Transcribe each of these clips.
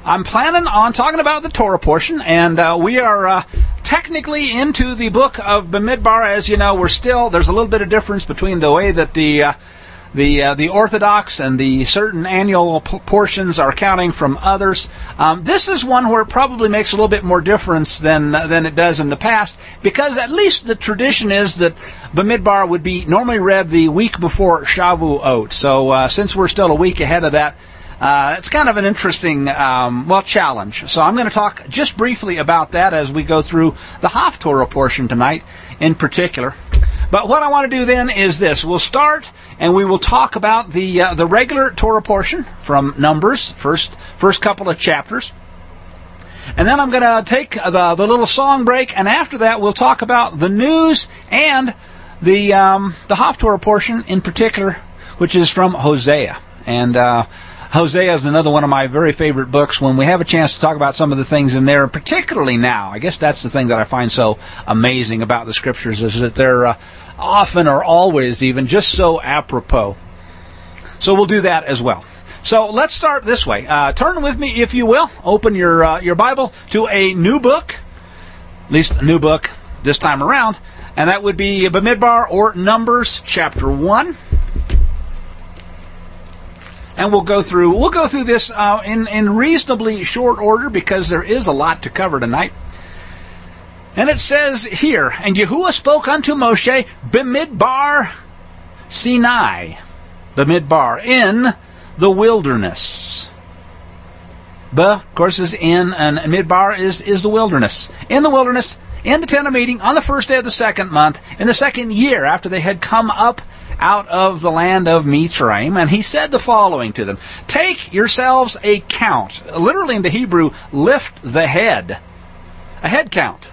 I'm planning on talking about the Torah portion, and we are technically into the book of Bamidbar. As you know, there's a little bit of difference between the way that the Orthodox and the certain annual portions are counting from others. This is one where it probably makes a little bit more difference than it does in the past, because at least the tradition is that Bamidbar would be normally read the week before Shavuot. So since we're still a week ahead of that, it's kind of an interesting, challenge. So I'm going to talk just briefly about that as we go through the Haftorah portion tonight in particular. But what I want to do then is this. We'll start and we will talk about the regular Torah portion from Numbers, first couple of chapters. And then I'm going to take the little song break, and after that we'll talk about the news and the Haftorah portion in particular, which is from Hosea. And Hosea is another one of my very favorite books. When we have a chance to talk about some of the things in there, particularly now, I guess that's the thing that I find so amazing about the Scriptures, is that they're often or always even just so apropos. So we'll do that as well. So let's start this way. Turn with me, if you will. Open your Bible to a new book, at least a new book this time around, and that would be Bamidbar or Numbers chapter 1. And we'll go through this in reasonably short order, because there is a lot to cover tonight. And it says here, and Yahuwah spoke unto Moshe Bamidbar Sinai, Bamidbar, in the wilderness. Of course, is in, and Midbar is the wilderness. In the wilderness, in the tent of meeting, on the first day of the second month, in the second year after they had come up out of the land of Mitzrayim, and he said the following to them: take yourselves a count. Literally in the Hebrew, lift the head. A head count.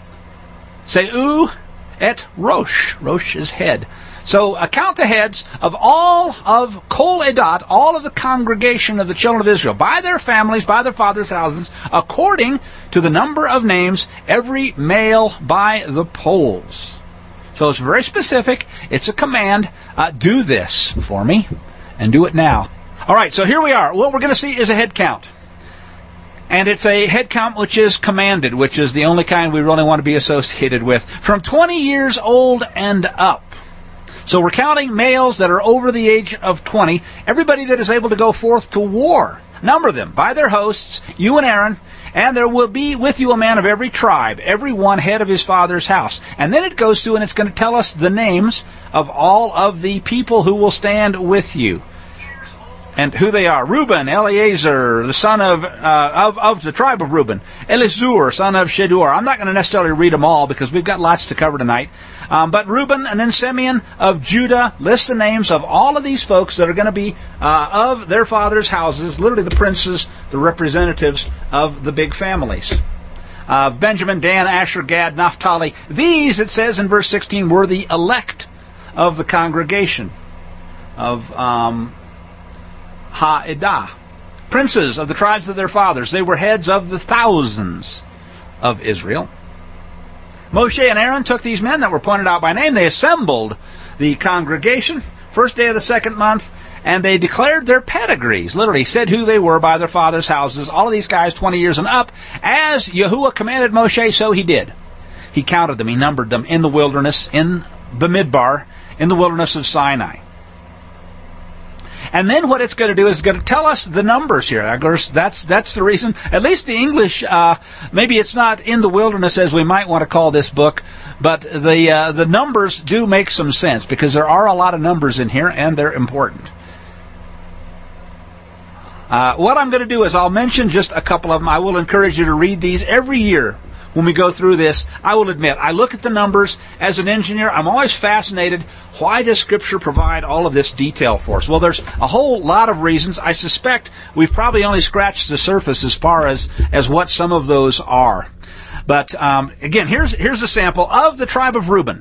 Se'u et Rosh. Rosh is head. So count the heads of all of Kol Edat, all of the congregation of the children of Israel, by their families, by their fathers' houses, according to the number of names, every male by the polls. So it's very specific. It's a command. Do this for me, and do it now. All right, so here we are. What we're going to see is a head count. And it's a head count which is commanded, which is the only kind we really want to be associated with. From 20 years old and up. So we're counting males that are over the age of 20. Everybody that is able to go forth to war. Number them by their hosts, you and Aaron, and there will be with you a man of every tribe, every one head of his father's house. And then it goes through and it's going to tell us the names of all of the people who will stand with you. And who they are: Reuben, Eleazar, the son of the tribe of Reuben; Elizur, son of Shedur. I'm not going to necessarily read them all because we've got lots to cover tonight. But Reuben, and then Simeon of Judah, lists the names of all of these folks that are going to be of their fathers' houses, literally the princes, the representatives of the big families. Benjamin, Dan, Asher, Gad, Naphtali. These, it says in verse 16, were the elect of the congregation of Ha'edah, princes of the tribes of their fathers. They were heads of the thousands of Israel. Moshe and Aaron took these men that were pointed out by name. They assembled the congregation, first day of the second month, and they declared their pedigrees, literally said who they were by their fathers' houses. All of these guys 20 years and up. As Yahuwah commanded Moshe, so he did. He counted them, he numbered them in the wilderness, in Bamidbar, in the wilderness of Sinai. And then what it's going to do is it's going to tell us the numbers here. Of course, that's the reason. At least the English, maybe it's not in the wilderness as we might want to call this book, but the numbers do make some sense because there are a lot of numbers in here and they're important. What I'm going to do is I'll mention just a couple of them. I will encourage you to read these every year. When we go through this, I will admit, I look at the numbers as an engineer. I'm always fascinated. Why does Scripture provide all of this detail for us? Well, there's a whole lot of reasons. I suspect we've probably only scratched the surface as far as what some of those are. But again, here's a sample of the tribe of Reuben.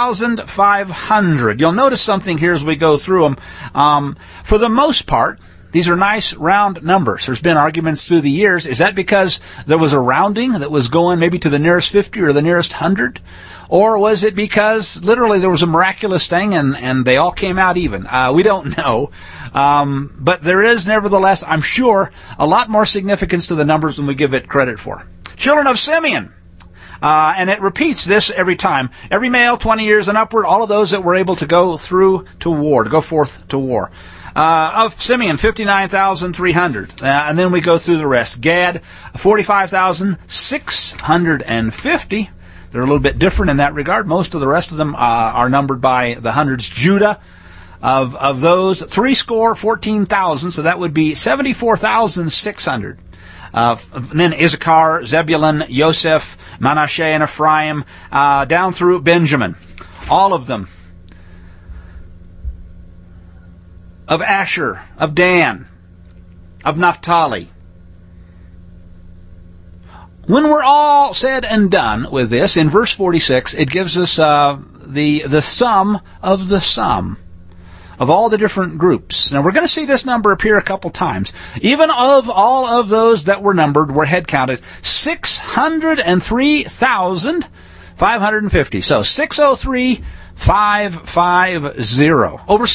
46,500. You'll notice something here as we go through them. For the most part, These are nice round numbers. There's been arguments through the years. Is that because there was a rounding that was going maybe to the nearest 50 or the nearest 100? Or was it because literally there was a miraculous thing and they all came out even? We don't know. But there is nevertheless, I'm sure, a lot more significance to the numbers than we give it credit for. Children of Simeon. And it repeats this every time. Every male, 20 years and upward, all of those that were able to go through to war, to go forth to war. Of Simeon, 59,300. And then we go through the rest. Gad, 45,650. They're a little bit different in that regard. Most of the rest of them are numbered by the hundreds. Judah, of those, 14,000, so that would be 74,600. Then Issachar, Zebulun, Joseph, Manasseh, and Ephraim, down through Benjamin. All of them. Of Asher, of Dan, of Naphtali. When we're all said and done with this, in verse 46, it gives us the sum of the sum of all the different groups. Now, we're going to see this number appear a couple times. Even of all of those that were numbered, were head counted, 603,550. So, 603,550. Over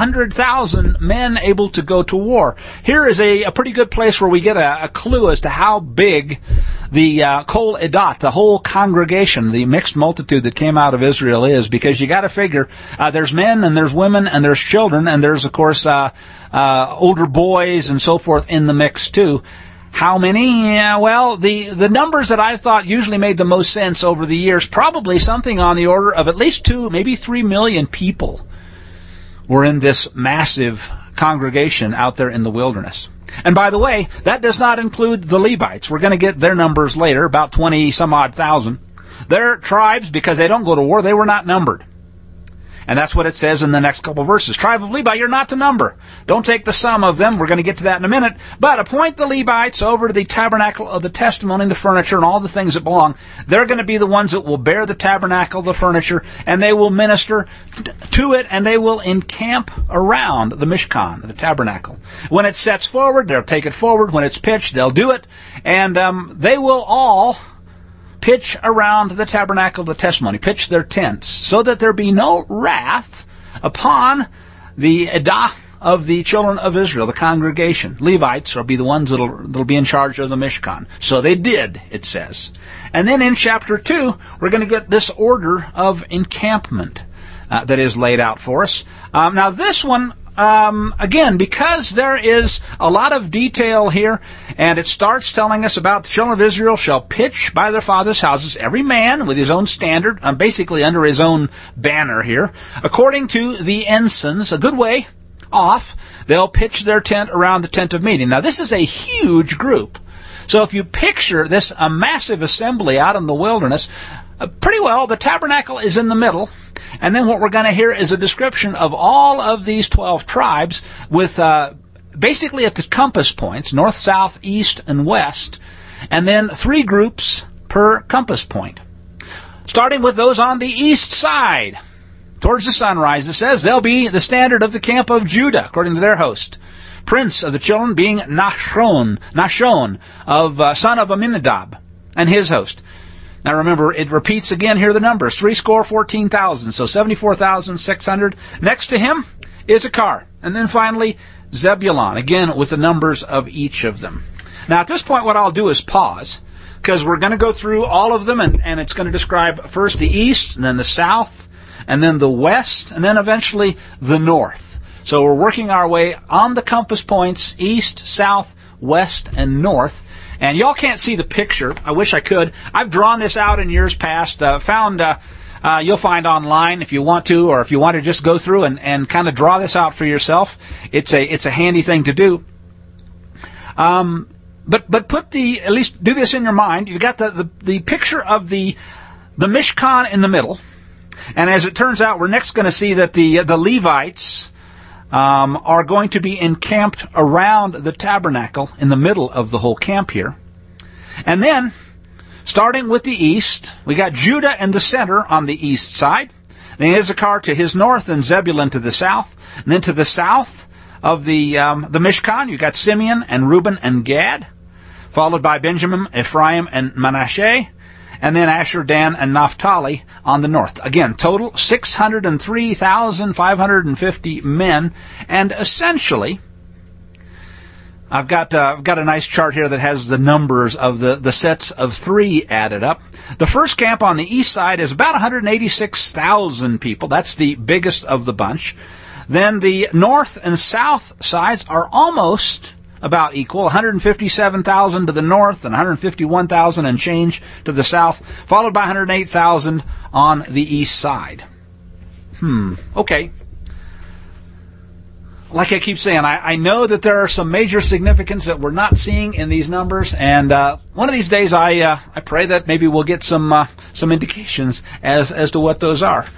600,000 men able to go to war. Here is a pretty good place where we get a clue as to how big the Kol Edat, the whole congregation, the mixed multitude that came out of Israel is, because you got to figure there's men and there's women and there's children and there's, of course, older boys and so forth in the mix too. How many? Yeah, well, the numbers that I thought usually made the most sense over the years, probably something on the order of at least 2, maybe 3 million people were in this massive congregation out there in the wilderness. And by the way, that does not include the Levites. We're going to get their numbers later, about 20 some odd thousand. Their tribes, because they don't go to war, they were not numbered. And that's what it says in the next couple verses. Tribe of Levi, you're not to number. Don't take the sum of them. We're going to get to that in a minute. But appoint the Levites over to the tabernacle of the testimony, the furniture, and all the things that belong. They're going to be the ones that will bear the tabernacle, the furniture, and they will minister to it, and they will encamp around the Mishkan, the tabernacle. When it sets forward, they'll take it forward. When it's pitched, they'll do it. And they will all pitch around the tabernacle of the testimony, pitch their tents, so that there be no wrath upon the Edah of the children of Israel, the congregation. Levites will be the ones that'll be in charge of the Mishkan. So they did, it says. And then in chapter 2, we're going to get this order of encampment that is laid out for us. Now this one, again, because there is a lot of detail here, and it starts telling us about the children of Israel shall pitch by their fathers' houses, every man with his own standard, basically under his own banner here, according to the ensigns, a good way off, they'll pitch their tent around the tent of meeting. Now, this is a huge group. So if you picture this, a massive assembly out in the wilderness, pretty well, the tabernacle is in the middle. And then what we're going to hear is a description of all of these 12 tribes with basically at the compass points, north, south, east, and west, and then 3 groups per compass point. Starting with those on the east side, towards the sunrise, it says they'll be the standard of the camp of Judah, according to their host. Prince of the children being Nashon, of son of Aminadab, and his host. Now remember, it repeats again here the numbers, 14,000, so 74,600. Next to him, Issachar. And then finally, Zebulun, again with the numbers of each of them. Now at this point what I'll do is pause, because we're going to go through all of them, and it's going to describe first the east, and then the south, and then the west, and then eventually the north. So we're working our way on the compass points, east, south, west, and north. And y'all can't see the picture. I wish I could. I've drawn this out in years past. You'll find online if you want to, or if you want to just go through and kind of draw this out for yourself. It's a handy thing to do. But at least do this in your mind. You've got the picture of the Mishkan in the middle. And as it turns out, we're next going to see that the Levites are going to be encamped around the tabernacle in the middle of the whole camp here. And then, starting with the east, we got Judah in the center on the east side, then Issachar to his north, and Zebulun to the south. And then to the south, of the Mishkan, you got Simeon and Reuben and Gad, followed by Benjamin, Ephraim, and Manasseh, and then Asher, Dan, and Naphtali on the north. Again, total 603,550 men, and essentially, I've got a nice chart here that has the numbers of the sets of three added up. The first camp on the east side is about 186,000 people. That's the biggest of the bunch. Then the north and south sides are almost about equal, 157,000 to the north and 151,000 and change to the south, followed by 108,000 on the east side. Okay. Like I keep saying, I know that there are some major significance that we're not seeing in these numbers, and one of these days I pray that maybe we'll get some indications as to what those are.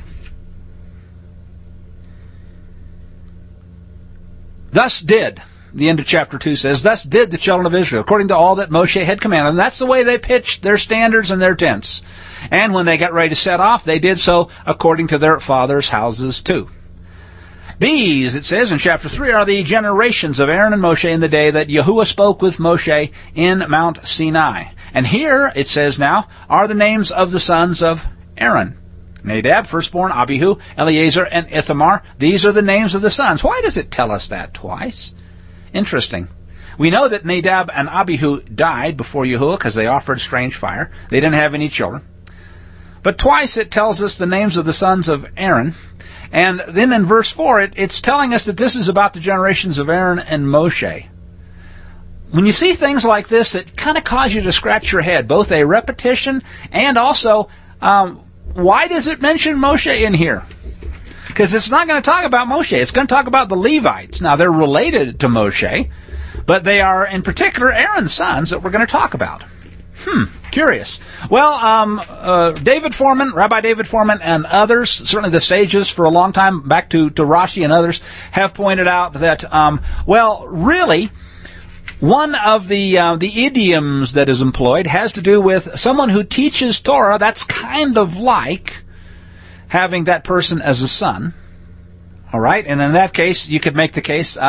Thus did, the end of chapter 2 says, thus did the children of Israel, according to all that Moshe had commanded. And that's the way they pitched their standards and their tents. And when they got ready to set off, they did so according to their fathers' houses too. These, it says in chapter 3, are the generations of Aaron and Moshe in the day that Yahuwah spoke with Moshe in Mount Sinai. And here, it says now, are the names of the sons of Aaron. Nadab, firstborn, Abihu, Eleazar, and Ithamar. These are the names of the sons. Why does it tell us that twice? Interesting. We know that Nadab and Abihu died before Yahuwah because they offered strange fire. They didn't have any children. But twice it tells us the names of the sons of Aaron. And then in verse 4, it's telling us that this is about the generations of Aaron and Moshe. When you see things like this, it kind of cause you to scratch your head, both a repetition and also, why does it mention Moshe in here? Because it's not going to talk about Moshe. It's going to talk about the Levites. Now, they're related to Moshe, but they are, in particular, Aaron's sons that we're going to talk about. Curious. Well, Rabbi David Foreman and others, certainly the sages for a long time, back to Rashi and others, have pointed out that, really, one of the idioms that is employed has to do with someone who teaches Torah. That's kind of like having that person as a son. All right, and in that case, you could make the case,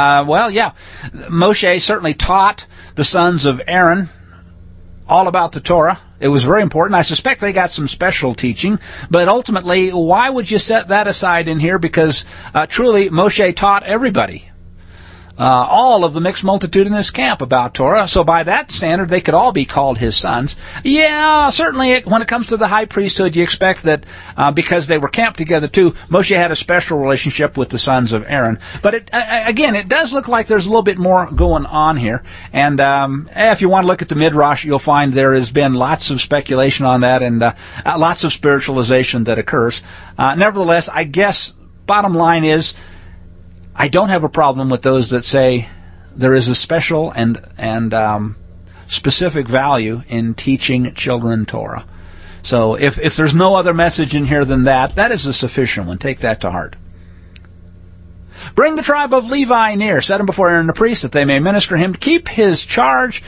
Moshe certainly taught the sons of Aaron all about the Torah. It was very important. I suspect they got some special teaching, but ultimately, why would you set that aside in here? Because truly, Moshe taught everybody, all of the mixed multitude in this camp about Torah. So by that standard, they could all be called his sons. Yeah, certainly when it comes to the high priesthood, you expect that because they were camped together too, Moshe had a special relationship with the sons of Aaron. But it does look like there's a little bit more going on here. And if you want to look at the Midrash, you'll find there has been lots of speculation on that and lots of spiritualization that occurs. Nevertheless, I guess bottom line is, I don't have a problem with those that say there is a special and specific value in teaching children Torah. So if there's no other message in here than that, that is a sufficient one. Take that to heart. Bring the tribe of Levi near, set him before Aaron the priest, that they may minister him. Keep charge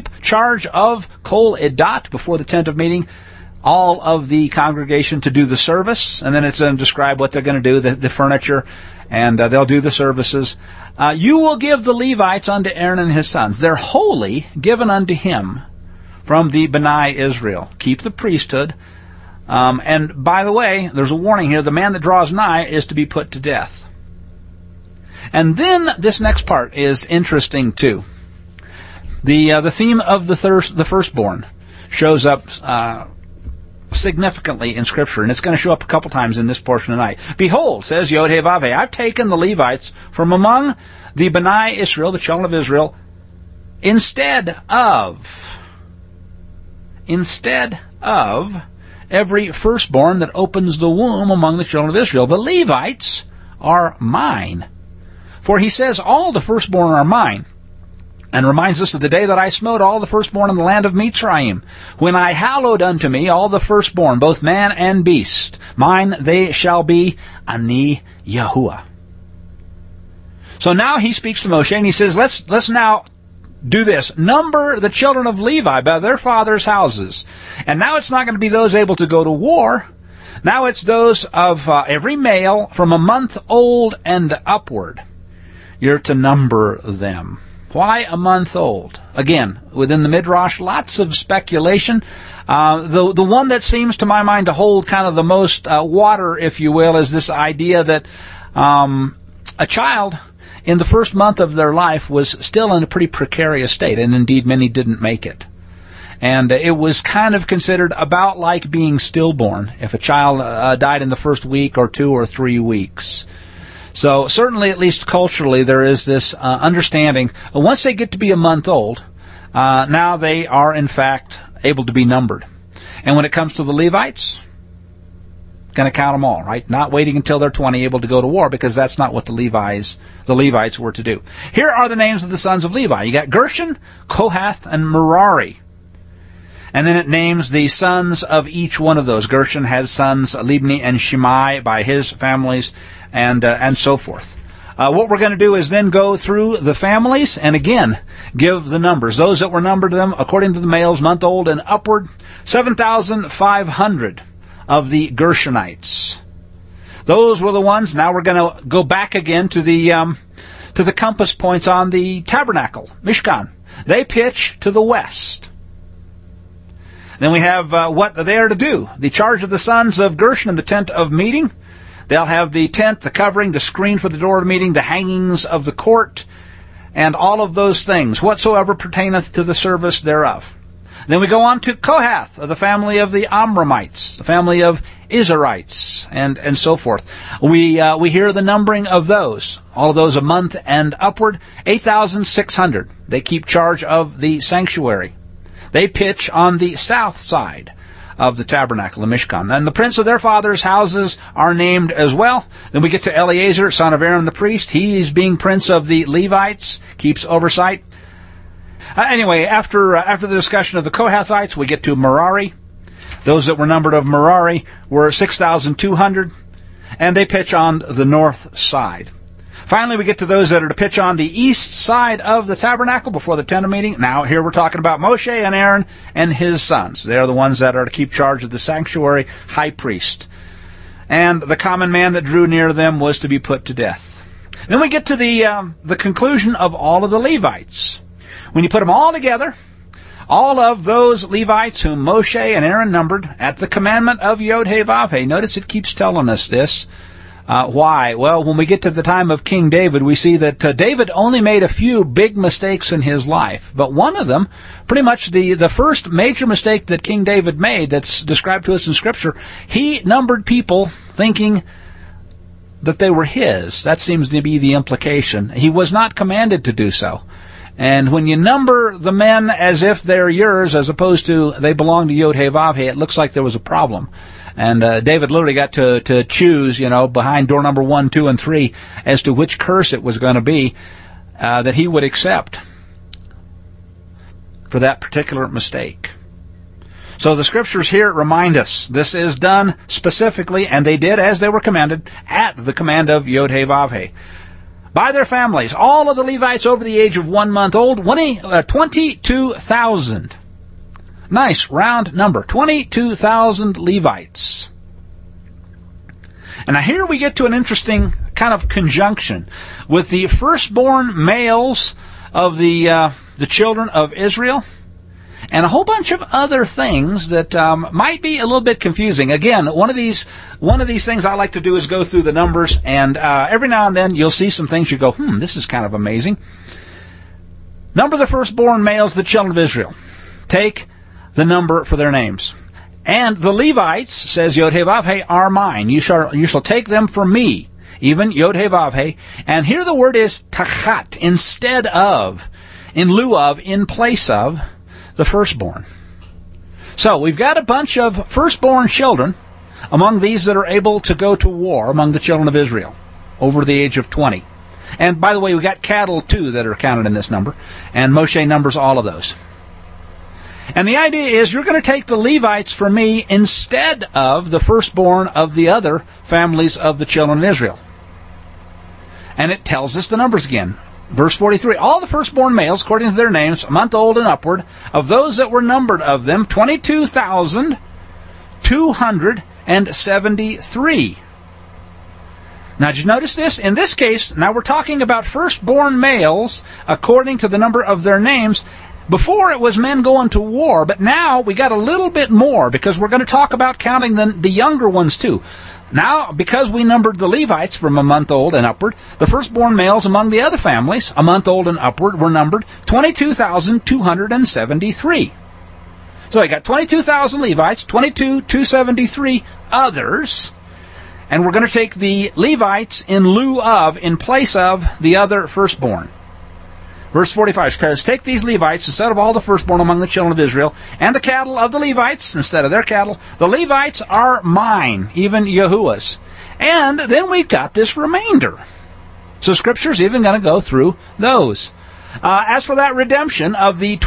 of Kol Edat before the tent of meeting, all of the congregation to do the service. And then it's going to describe what they're going to do, the furniture, and they'll do the services. You will give the Levites unto Aaron and his sons. They're wholly given unto him from the B'nai Israel. Keep the priesthood. And by the way, there's a warning here. The man that draws nigh is to be put to death. And then this next part is interesting too. The theme of the firstborn shows up significantly in Scripture, and it's going to show up a couple times in this portion tonight. Behold, says Yod-Heh-Vav-Heh, I've taken the Levites from among the B'nai Israel, the children of Israel, instead of every firstborn that opens the womb among the children of Israel. The Levites are mine. For he says, all the firstborn are mine. And reminds us of the day that I smote all the firstborn in the land of Mitzrayim, when I hallowed unto me all the firstborn, both man and beast. Mine they shall be, Ani Yahuwah. So now he speaks to Moshe, and he says, let's now do this. Number the children of Levi by their fathers' houses. And now it's not going to be those able to go to war. Now it's those of every male from a month old and upward. you're to number them. Why a month old? Again, within the Midrash, lots of speculation. The one that seems to my mind to hold kind of the most water, if you will, is this idea that a child in the first month of their life was still in a pretty precarious state, and indeed many didn't make it. And it was kind of considered about like being stillborn if a child died in the first week or 2 or 3 weeks. So certainly, at least culturally, there is this understanding. Once they get to be a month old, now they are, in fact, able to be numbered. And when it comes to the Levites, going to count them all, right? Not waiting until they're 20, able to go to war, because that's not what the Levites were to do. Here are the names of the sons of Levi. You got Gershon, Kohath, and Merari. And then it names the sons of each one of those. Gershon has sons, Libni and Shimei, by his families, and so forth. What we're going to do is then go through the families and again give the numbers. Those that were numbered to them according to the males, month old and upward, 7,500 of the Gershonites. Those were the ones. Now we're going to go back again to the compass points on the tabernacle, Mishkan. They pitch to the west. Then we have what they are to do. The charge of the sons of Gershon in the tent of meeting. They'll have the tent, the covering, the screen for the door of meeting, the hangings of the court, and all of those things, whatsoever pertaineth to the service thereof. Then we go on to Kohath, of the family of the Amramites, the family of Izharites, and so forth. We hear the numbering of those, all of those a month and upward, 8,600. They keep charge of the sanctuary. They pitch on the south side of the tabernacle, the Mishkan. And the prince of their fathers' houses are named as well. Then we get to Eleazar, son of Aaron the priest. He is being prince of the Levites, keeps oversight. Anyway, after the discussion of the Kohathites, we get to Merari. Those that were numbered of Merari were 6,200, and they pitch on the north side. Finally, we get to those that are to pitch on the east side of the tabernacle before the tent of meeting. Now, here we're talking about Moshe and Aaron and his sons. They're the ones that are to keep charge of the sanctuary, high priest. And the common man that drew near them was to be put to death. Then we get to the conclusion of all of the Levites. When you put them all together, all of those Levites whom Moshe and Aaron numbered at the commandment of Yod-Heh-Vav-Heh. Notice it keeps telling us this. Why? Well, when we get to the time of King David, we see that David only made a few big mistakes in his life. But one of them, pretty much the first major mistake that King David made that's described to us in Scripture, he numbered people thinking that they were his. That seems to be the implication. He was not commanded to do so. And when you number the men as if they're yours, as opposed to they belong to Yod-Heh-Vav-Heh, it looks like there was a problem. And David literally got to choose, behind door number 1, 2, and 3 as to which curse it was going to be that he would accept for that particular mistake. So the Scriptures here remind us this is done specifically, and they did as they were commanded, at the command of Yod-Heh-Vav-Heh. By their families, all of the Levites over the age of 1 month old, 22,000. Nice, round number, 22,000 Levites. And now here we get to an interesting kind of conjunction with the firstborn males of the children of Israel, and a whole bunch of other things that might be a little bit confusing. Again, one of these things I like to do is go through the numbers, and every now and then you'll see some things you go, this is kind of amazing. Number the firstborn males, the children of Israel. Take the number for their names. And the Levites, says Yod-Heh-Vav-Heh, are mine. You shall take them from me, even Yod-Heh-Vav-Heh. And here the word is tachat, instead of, in lieu of, in place of, the firstborn. So we've got a bunch of firstborn children among these that are able to go to war among the children of Israel over the age of 20. And by the way, we got cattle too that are counted in this number, and Moshe numbers all of those. And the idea is you're going to take the Levites for me instead of the firstborn of the other families of the children of Israel. And it tells us the numbers again. Verse 43, all the firstborn males, according to their names, a month old and upward, of those that were numbered of them, 22,273. Now, did you notice this? In this case, now we're talking about firstborn males according to the number of their names. Before it was men going to war, but now we got a little bit more because we're going to talk about counting the younger ones too. Now, because we numbered the Levites from a month old and upward, the firstborn males among the other families, a month old and upward, were numbered 22,273. So we got 22,000 Levites, 22,273 others, and we're going to take the Levites in place of the other firstborn. Verse 45 says, take these Levites instead of all the firstborn among the children of Israel, and the cattle of the Levites instead of their cattle. The Levites are mine, even Yahuwah's. And then we've got this remainder. So Scripture's even going to go through those. As for that redemption of the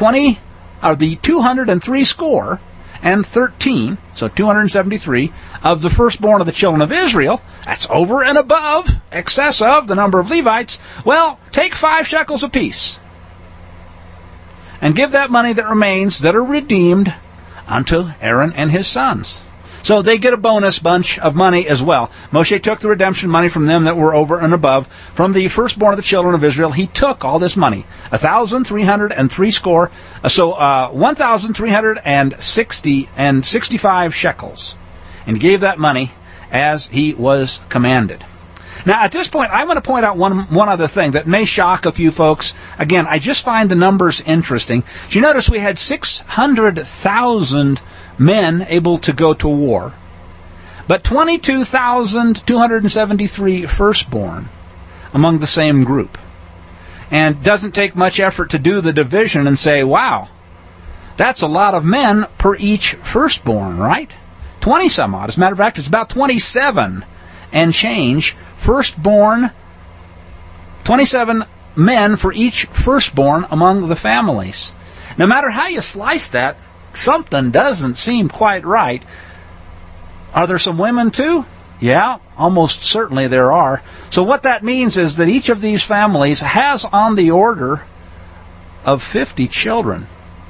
203 score and 13, so 273, of the firstborn of the children of Israel, that's over and above, excess of the number of Levites. Well, take 5 shekels apiece, and give that money that remains that are redeemed unto Aaron and his sons. So they get a bonus bunch of money as well. Moshe took the redemption money from them that were over and above. From the firstborn of the children of Israel, he took all this money, 1,303 score, so 1,365 shekels, and gave that money as he was commanded. Now, at this point, I want to point out one other thing that may shock a few folks. Again, I just find the numbers interesting. Did you notice we had 600,000 men able to go to war, but 22,273 firstborn among the same group? And doesn't take much effort to do the division and say, wow, that's a lot of men per each firstborn, right? 20 some odd. As a matter of fact, it's about 27 and change firstborn, 27 men for each firstborn among the families. No matter how you slice that, something doesn't seem quite right. Are there some women too? Yeah, almost certainly there are. So what that means is that each of these families has on the order of 50 children.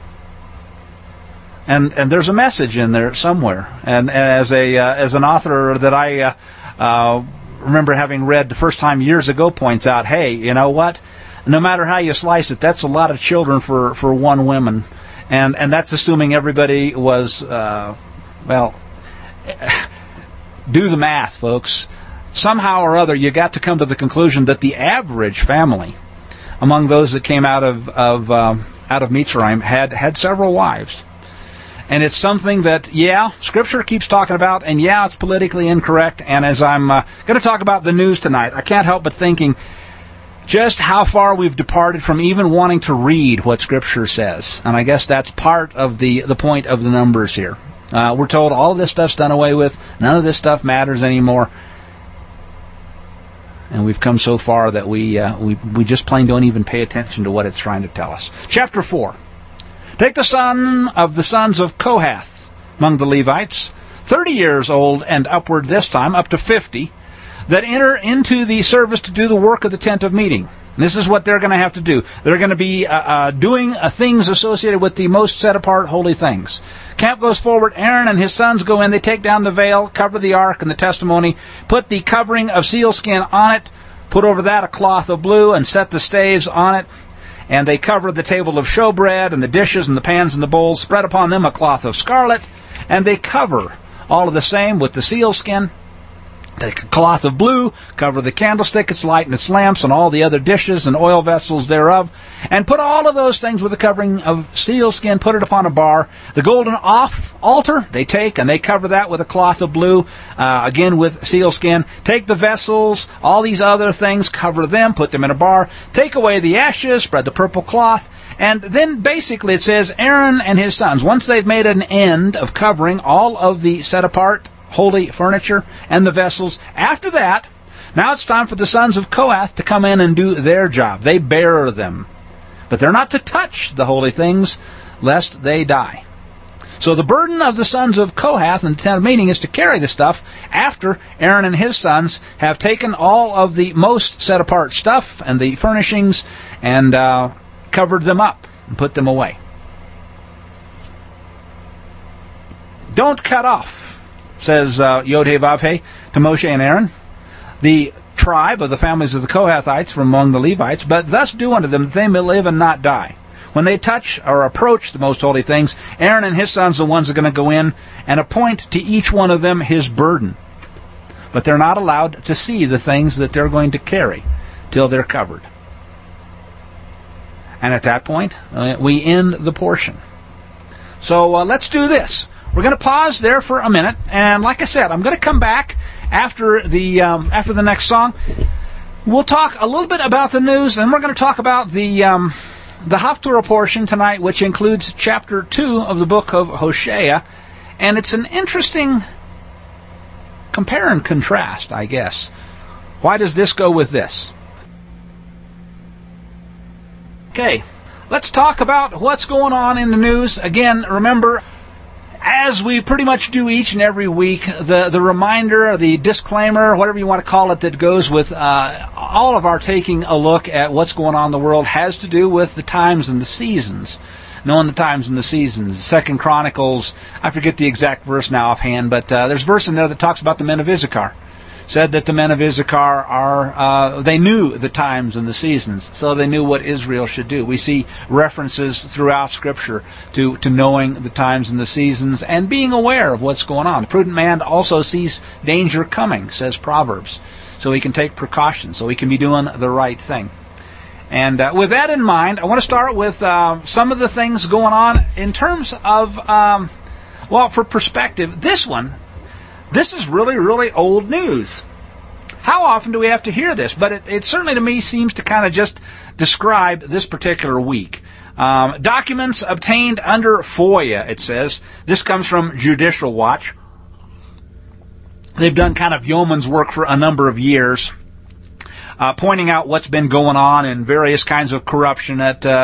And there's a message in there somewhere. And as an author that I remember having read the first time years ago points out, hey, you know what? No matter how you slice it, that's a lot of children for one woman. And that's assuming everybody was, do the math, folks. Somehow or other, you got to come to the conclusion that the average family among those that came out of Mitzrayim had several wives. And it's something that, Scripture keeps talking about, and it's politically incorrect. And as I'm going to talk about the news tonight, I can't help but thinking just how far we've departed from even wanting to read what Scripture says. And I guess that's part of the point of the numbers here. We're told all of this stuff's done away with. None of this stuff matters anymore. And we've come so far that we just plain don't even pay attention to what it's trying to tell us. Chapter 4. Take the son of the sons of Kohath among the Levites, 30 years old and upward this time, up to 50, that enter into the service to do the work of the tent of meeting. This is what they're going to have to do. They're going to be doing things associated with the most set-apart holy things. Camp goes forward. Aaron and his sons go in. They take down the veil, cover the ark and the testimony, put the covering of sealskin on it, put over that a cloth of blue, and set the staves on it. And they cover the table of showbread and the dishes and the pans and the bowls, spread upon them a cloth of scarlet, and they cover all of the same with the sealskin. Take a cloth of blue, cover the candlestick, its light, and its lamps, and all the other dishes and oil vessels thereof, and put all of those things with a covering of sealskin, put it upon a bar. The golden altar they take, and they cover that with a cloth of blue, again with sealskin. Take the vessels, all these other things, cover them, put them in a bar. Take away the ashes, spread the purple cloth, and then basically it says Aaron and his sons, once they've made an end of covering all of the set-apart holy furniture and the vessels. After that, now it's time for the sons of Kohath to come in and do their job. They bear them. But they're not to touch the holy things, lest they die. So the burden of the sons of Kohath in the tent of meeting is to carry the stuff after Aaron and his sons have taken all of the most set-apart stuff and the furnishings and covered them up and put them away. Don't cut off, says Yod-Heh Vav-Heh to Moshe and Aaron, the tribe of the families of the Kohathites from among the Levites, but thus do unto them that they may live and not die. When they touch or approach the most holy things, Aaron and his sons are the ones that are going to go in and appoint to each one of them his burden. But they're not allowed to see the things that they're going to carry till they're covered. And at that point, we end the portion. So let's do this. We're going to pause there for a minute, and like I said, I'm going to come back after the next song. We'll talk a little bit about the news, and we're going to talk about the Haftorah portion tonight, which includes chapter 2 of the book of Hosea, and it's an interesting compare and contrast, I guess. Why does this go with this? Okay, let's talk about what's going on in the news. Again, remember, as we pretty much do each and every week, the reminder, the disclaimer, whatever you want to call it, that goes with all of our taking a look at what's going on in the world has to do with the times and the seasons. Knowing the times and the seasons. 2 Chronicles, I forget the exact verse now offhand, but there's a verse in there that talks about the men of Issachar. Said that the men of Issachar they knew the times and the seasons, so they knew what Israel should do. We see references throughout Scripture to knowing the times and the seasons and being aware of what's going on. The prudent man also sees danger coming, says Proverbs, so he can take precautions, so he can be doing the right thing. And with that in mind, I want to start with some of the things going on in terms of, for perspective, this is really, really old news. How often do we have to hear this? But it certainly to me seems to kind of just describe this particular week. Documents obtained under FOIA, it says. This comes from Judicial Watch. They've done kind of yeoman's work for a number of years, pointing out what's been going on in various kinds of corruption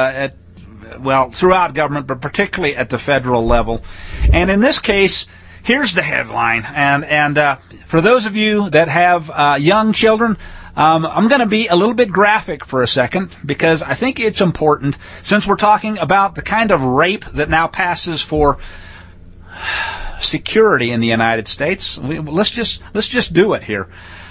throughout government, but particularly at the federal level. And in this case, here's the headline, and for those of you that have young children, I'm going to be a little bit graphic for a second, because I think it's important, since we're talking about the kind of rape that now passes for security in the United States. Let's just do it here.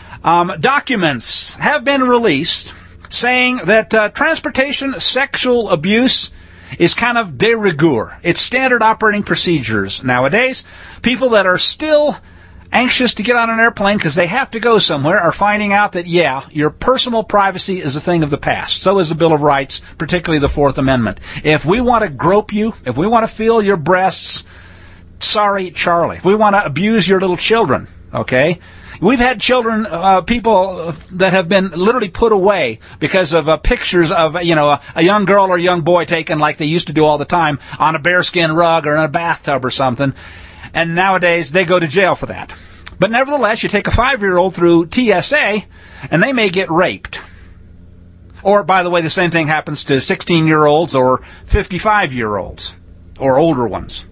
Documents have been released saying that transportation sexual abuse is kind of de rigueur. It's standard operating procedures nowadays. People that are still anxious to get on an airplane because they have to go somewhere are finding out that, your personal privacy is a thing of the past. So is the Bill of Rights, particularly the Fourth Amendment. If we want to grope you, if we want to feel your breasts, sorry, Charlie. If we want to abuse your little children, okay? We've had children, people that have been literally put away because of pictures of, a young girl or a young boy taken like they used to do all the time on a bearskin rug or in a bathtub or something. And nowadays they go to jail for that. But nevertheless, you take a 5-year-old through TSA and they may get raped. Or, by the way, the same thing happens to 16-year-olds or 55-year-olds or older ones.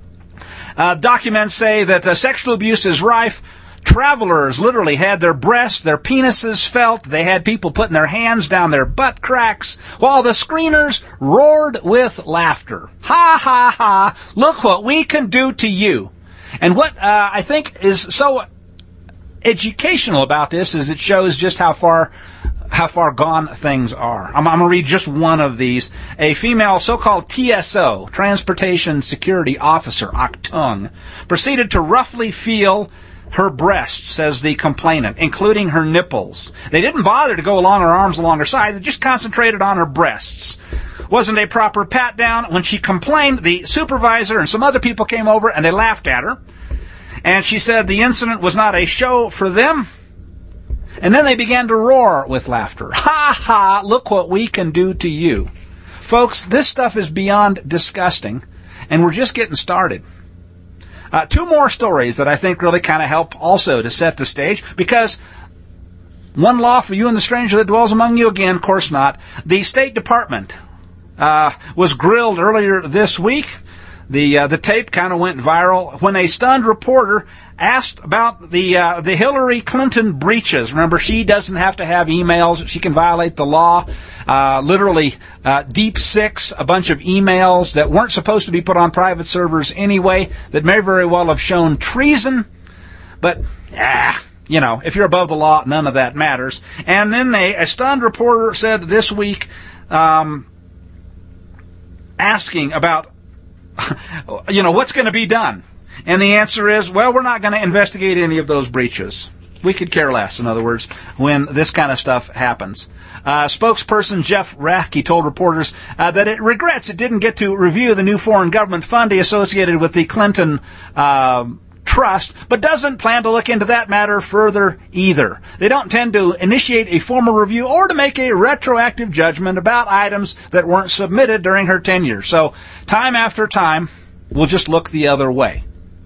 Documents say that sexual abuse is rife. Travelers literally had their breasts, their penises felt. They had people putting their hands down their butt cracks while the screeners roared with laughter. Ha, ha, ha. Look what we can do to you. And what I think is so educational about this is it shows just how far gone things are. I'm going to read just one of these. A female so-called TSO, Transportation Security Officer, Achtung, proceeded to roughly feel her breasts, says the complainant, including her nipples. They didn't bother to go along her arms along her side. They just concentrated on her breasts. Wasn't a proper pat down. When she complained, the supervisor and some other people came over and they laughed at her. And she said the incident was not a show for them. And then they began to roar with laughter. Ha ha, look what we can do to you. Folks, this stuff is beyond disgusting, and we're just getting started. Two more stories that I think really kind of help also to set the stage, because one law for you and the stranger that dwells among you, again, of course not. The State Department was grilled earlier this week. The tape kind of went viral when a stunned reporter asked about the Hillary Clinton breaches. Remember, she doesn't have to have emails. She can violate the law. Literally, Deep Six, a bunch of emails that weren't supposed to be put on private servers anyway, that may very well have shown treason. But, if you're above the law, none of that matters. And then a stunned reporter said this week, asking about, what's going to be done? And the answer is, well, we're not going to investigate any of those breaches. We could care less, in other words, when this kind of stuff happens. Spokesperson Jeff Rathke told reporters that it regrets it didn't get to review the new foreign government funding associated with the Clinton trust, but doesn't plan to look into that matter further either. They don't tend to initiate a formal review or to make a retroactive judgment about items that weren't submitted during her tenure. So, time after time, we'll just look the other way.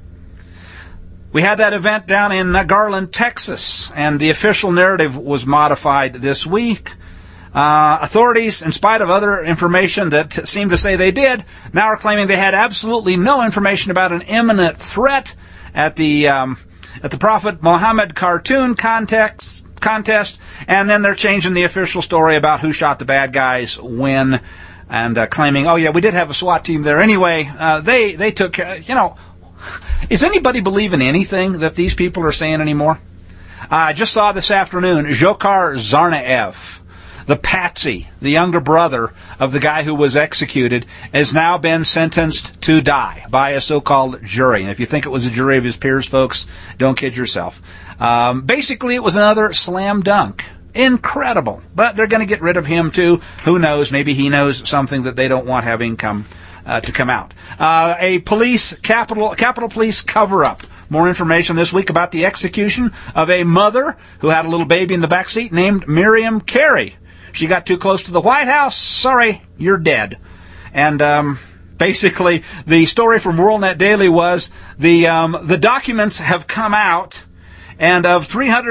We had that event down in Garland, Texas, and the official narrative was modified this week. Authorities, in spite of other information that seemed to say they did, now are claiming they had absolutely no information about an imminent threat at the Prophet Muhammad cartoon contest, and then they're changing the official story about who shot the bad guys when, and claiming, oh yeah, we did have a SWAT team there anyway. They took care. Is anybody believing anything that these people are saying anymore? I just saw this afternoon Dzhokhar Tsarnaev, the patsy, the younger brother of the guy who was executed, has now been sentenced to die by a so-called jury. And if you think it was a jury of his peers, folks, don't kid yourself. Basically, it was another slam dunk. Incredible. But they're going to get rid of him, too. Who knows? Maybe he knows something that they don't want having come to come out. A Capitol Police cover-up. More information this week about the execution of a mother who had a little baby in the backseat named Miriam Carey. She got too close to the White House. Sorry, you're dead. And basically, the story from WorldNet Daily was the documents have come out, and of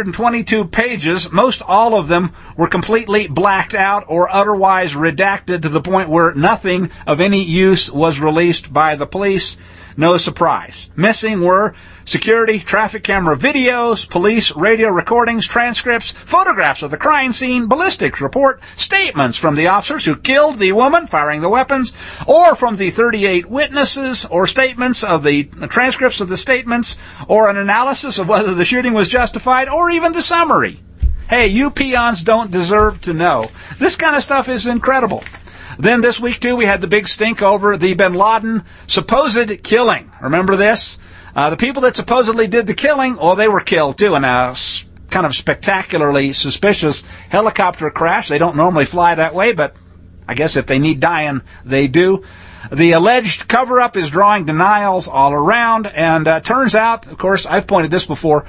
322 pages, most all of them were completely blacked out or otherwise redacted to the point where nothing of any use was released by the police. No surprise. Missing were security, traffic camera videos, police radio recordings, transcripts, photographs of the crime scene, ballistics report, statements from the officers who killed the woman firing the weapons, or from the 38 witnesses, or statements of the transcripts of the statements, or an analysis of whether the shooting was justified, or even the summary. Hey, you peons don't deserve to know. This kind of stuff is incredible. Then this week, too, we had the big stink over the bin Laden supposed killing. Remember this? The people that supposedly did the killing, they were killed, too, in a kind of spectacularly suspicious helicopter crash. They don't normally fly that way, but I guess if they need dying, they do. The alleged cover-up is drawing denials all around, and turns out, of course, I've pointed this before,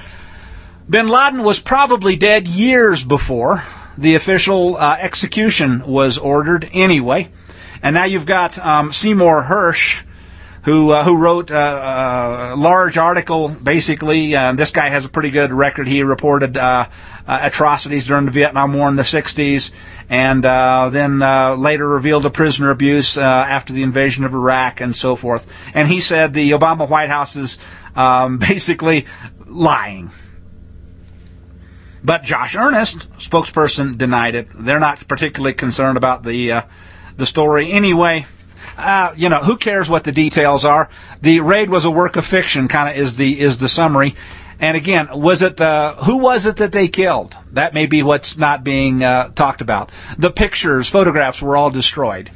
bin Laden was probably dead years before the official execution was ordered anyway. And now you've got Seymour Hersh, who wrote a large article, basically. This guy has a pretty good record. He reported atrocities during the Vietnam War in the 60s, and then later revealed a prisoner abuse after the invasion of Iraq and so forth. And he said the Obama White House is basically lying. But Josh Earnest, spokesperson, denied it. They're not particularly concerned about the story anyway. Who cares what the details are? The raid was a work of fiction, kind of is the summary. And again, who was it that they killed? That may be what's not being talked about. The pictures, photographs were all destroyed.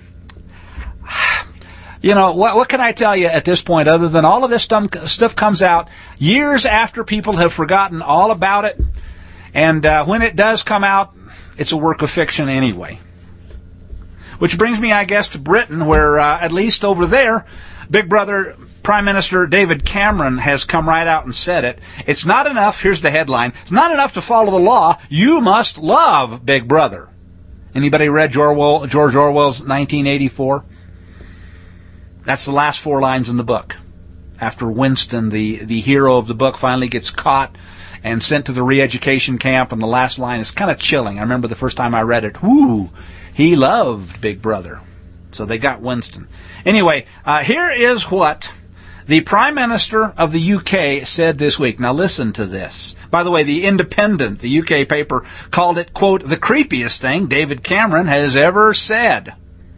What can I tell you at this point other than all of this stuff comes out years after people have forgotten all about it? And when it does come out, it's a work of fiction anyway. Which brings me, I guess, to Britain, where at least over there, Big Brother Prime Minister David Cameron has come right out and said it. It's not enough, here's the headline, it's not enough to follow the law, you must love Big Brother. Anybody read George Orwell's 1984? That's the last 4 lines in the book. After Winston, the hero of the book, finally gets caught and sent to the re-education camp, and the last line is kind of chilling. I remember the first time I read it. Whoo! He loved Big Brother. So they got Winston. Anyway, here is what the Prime Minister of the UK said this week. Now listen to this. By the way, The Independent, the UK paper, called it, quote, the creepiest thing David Cameron has ever said.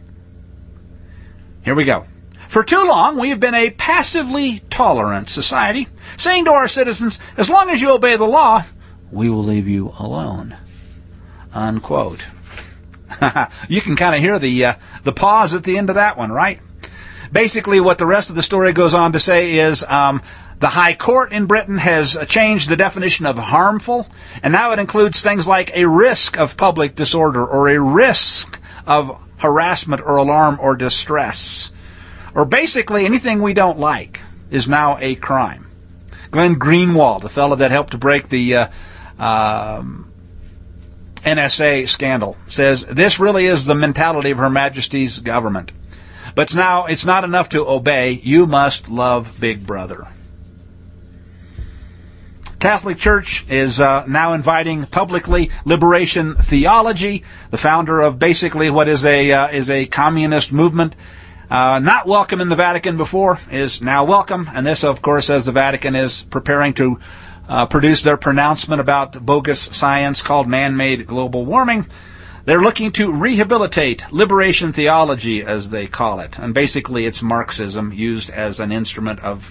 Here we go. For too long, we have been a passively tolerant society, saying to our citizens, as long as you obey the law, we will leave you alone. Unquote. You can kind of hear the pause at the end of that one, right? Basically, what the rest of the story goes on to say is the High Court in Britain has changed the definition of harmful, and now it includes things like a risk of public disorder or a risk of harassment or alarm or distress. Or basically anything we don't like is now a crime. Glenn Greenwald, the fellow that helped to break the NSA scandal, says this really is the mentality of Her Majesty's government. But now it's not enough to obey. You must love Big Brother. Catholic Church is now inviting publicly Liberation Theology, the founder of basically what is a communist movement, not welcome in the Vatican before, is now welcome. And this, of course, as the Vatican is preparing to produce their pronouncement about bogus science called man-made global warming. They're looking to rehabilitate liberation theology, as they call it. And basically it's Marxism used as an instrument of,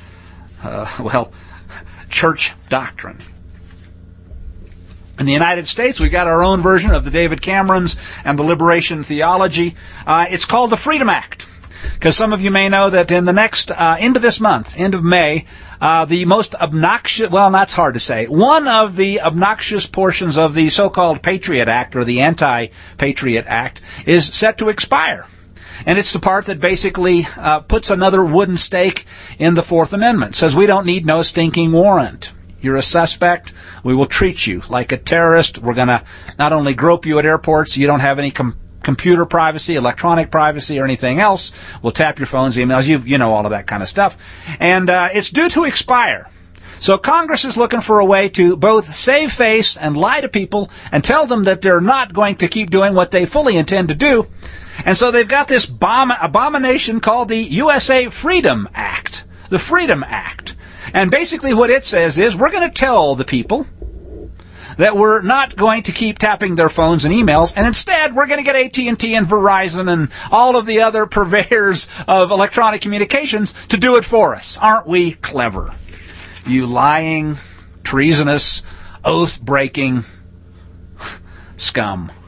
church doctrine. In the United States, we got our own version of the David Camerons and the liberation theology. It's called the Freedom Act. Because some of you may know that in the next, end of this month, end of May, the most obnoxious, well, that's hard to say, one of the obnoxious portions of the so-called Patriot Act, or the Anti-Patriot Act, is set to expire. And it's the part that basically puts another wooden stake in the Fourth Amendment. It says we don't need no stinking warrant. You're a suspect. We will treat you like a terrorist. We're going to not only grope you at airports, you don't have any computer privacy, electronic privacy, or anything else. We'll tap your phones, emails, you know all of that kind of stuff. And it's due to expire. So Congress is looking for a way to both save face and lie to people and tell them that they're not going to keep doing what they fully intend to do. And so they've got this abomination called the USA Freedom Act, the Freedom Act. And basically what it says is we're going to tell the people that we're not going to keep tapping their phones and emails, and instead we're going to get AT&T and Verizon and all of the other purveyors of electronic communications to do it for us. Aren't we clever? You lying, treasonous, oath-breaking scum.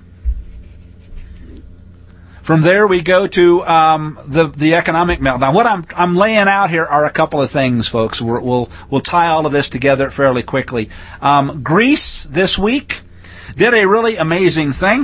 From there we go to the economic meltdown. What I'm laying out here are a couple of things, folks. We'll tie all of this together fairly quickly. Greece this week did a really amazing thing.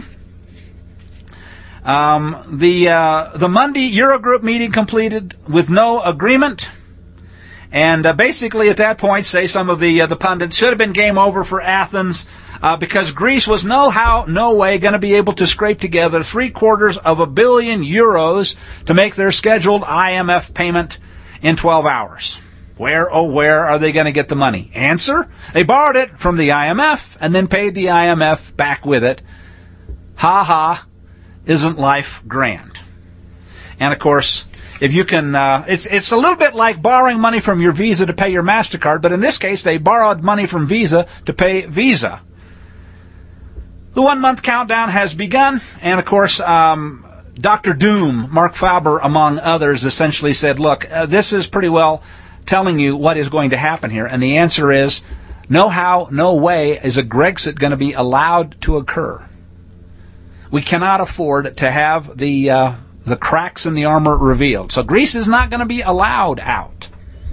The Monday Eurogroup meeting completed with no agreement. And basically at that point, say some of the pundits, should have been game over for Athens, because Greece was no way going to be able to scrape together €750 million to make their scheduled IMF payment in 12 hours. Where are they going to get the money? Answer, they borrowed it from the IMF and then paid the IMF back with it. Ha ha, isn't life grand? And of course, if you can, it's a little bit like borrowing money from your Visa to pay your MasterCard, but in this case, they borrowed money from Visa to pay Visa. The 1 month countdown has begun, and of course, Dr. Doom, Mark Faber, among others, essentially said, look, this is pretty well telling you what is going to happen here, and the answer is, no how, no way is a Grexit going to be allowed to occur. We cannot afford to have the cracks in the armor revealed. So Greece is not going to be allowed out.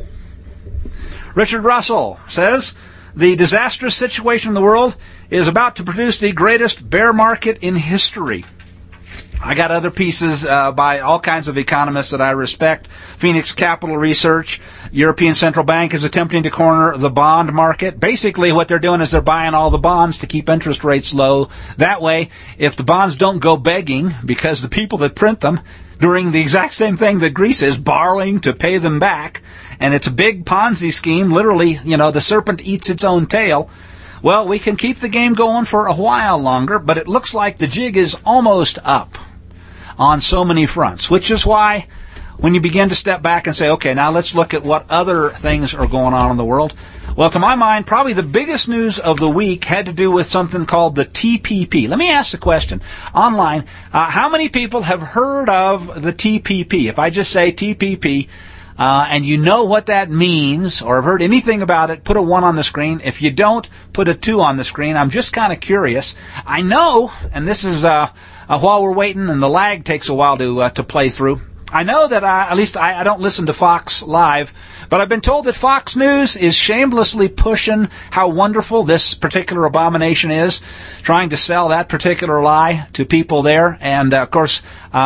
Richard Russell says, the disastrous situation in the world is about to produce the greatest bear market in history. I got other pieces by all kinds of economists that I respect. Phoenix Capital Research, European Central Bank is attempting to corner the bond market. Basically what they're doing is they're buying all the bonds to keep interest rates low. That way, if the bonds don't go begging, because the people that print them, doing the exact same thing that Greece is, borrowing to pay them back, and it's a big Ponzi scheme, literally, the serpent eats its own tail. Well, we can keep the game going for a while longer, but it looks like the jig is almost up on so many fronts, which is why when you begin to step back and say, okay, now let's look at what other things are going on in the world. Well, to my mind, probably the biggest news of the week had to do with something called the TPP. Let me ask the question online. How many people have heard of the TPP? If I just say TPP, and you know what that means or have heard anything about it, put a 1 on the screen. If you don't, put a 2 on the screen. I'm just kind of curious. I know, and this is while we're waiting, and the lag takes a while to play through. I know that at least I don't listen to Fox Live, but I've been told that Fox News is shamelessly pushing how wonderful this particular abomination is, trying to sell that particular lie to people there. And of course,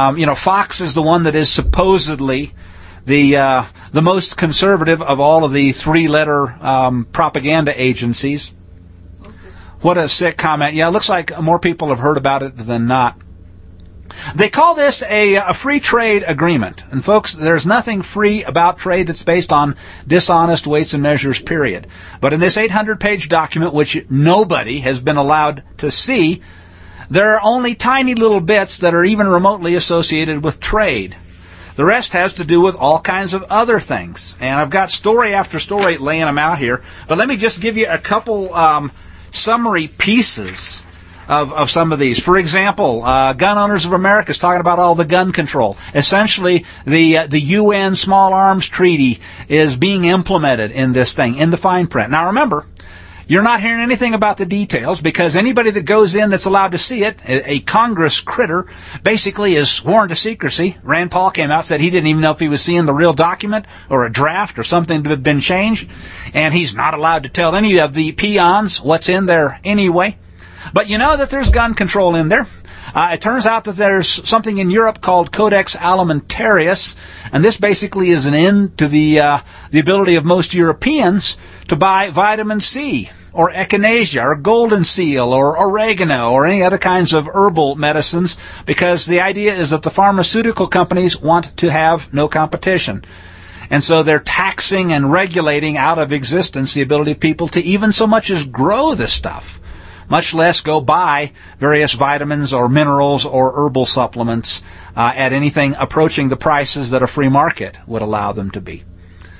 Fox is the one that is supposedly the most conservative of all of the 3-letter propaganda agencies. Okay. What a sick comment. Yeah, it looks like more people have heard about it than not. They call this a free trade agreement. And folks, there's nothing free about trade that's based on dishonest weights and measures, period. But in this 800-page document, which nobody has been allowed to see, there are only tiny little bits that are even remotely associated with trade. The rest has to do with all kinds of other things. And I've got story after story laying them out here. But let me just give you a couple summary pieces of some of these. For example, Gun Owners of America is talking about all the gun control. Essentially, the UN Small Arms Treaty is being implemented in this thing, in the fine print. Now remember, you're not hearing anything about the details because anybody that goes in that's allowed to see it, a Congress critter, basically is sworn to secrecy. Rand Paul came out and said he didn't even know if he was seeing the real document or a draft or something that had been changed. And he's not allowed to tell any of the peons what's in there anyway. But you know that there's gun control in there. It turns out that there's something in Europe called Codex Alimentarius, and this basically is an end to the ability of most Europeans to buy vitamin C or echinacea or golden seal or oregano or any other kinds of herbal medicines, because the idea is that the pharmaceutical companies want to have no competition. And so they're taxing and regulating out of existence the ability of people to even so much as grow this stuff, much less go buy various vitamins or minerals or herbal supplements at anything approaching the prices that a free market would allow them to be.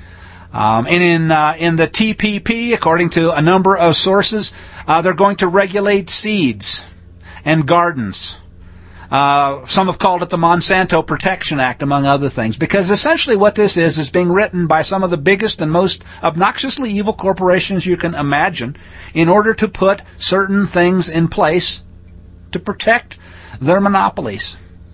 And in the TPP, according to a number of sources, they're going to regulate seeds and gardens. Some have called it the Monsanto Protection Act, among other things, because essentially what this is being written by some of the biggest and most obnoxiously evil corporations you can imagine in order to put certain things in place to protect their monopolies.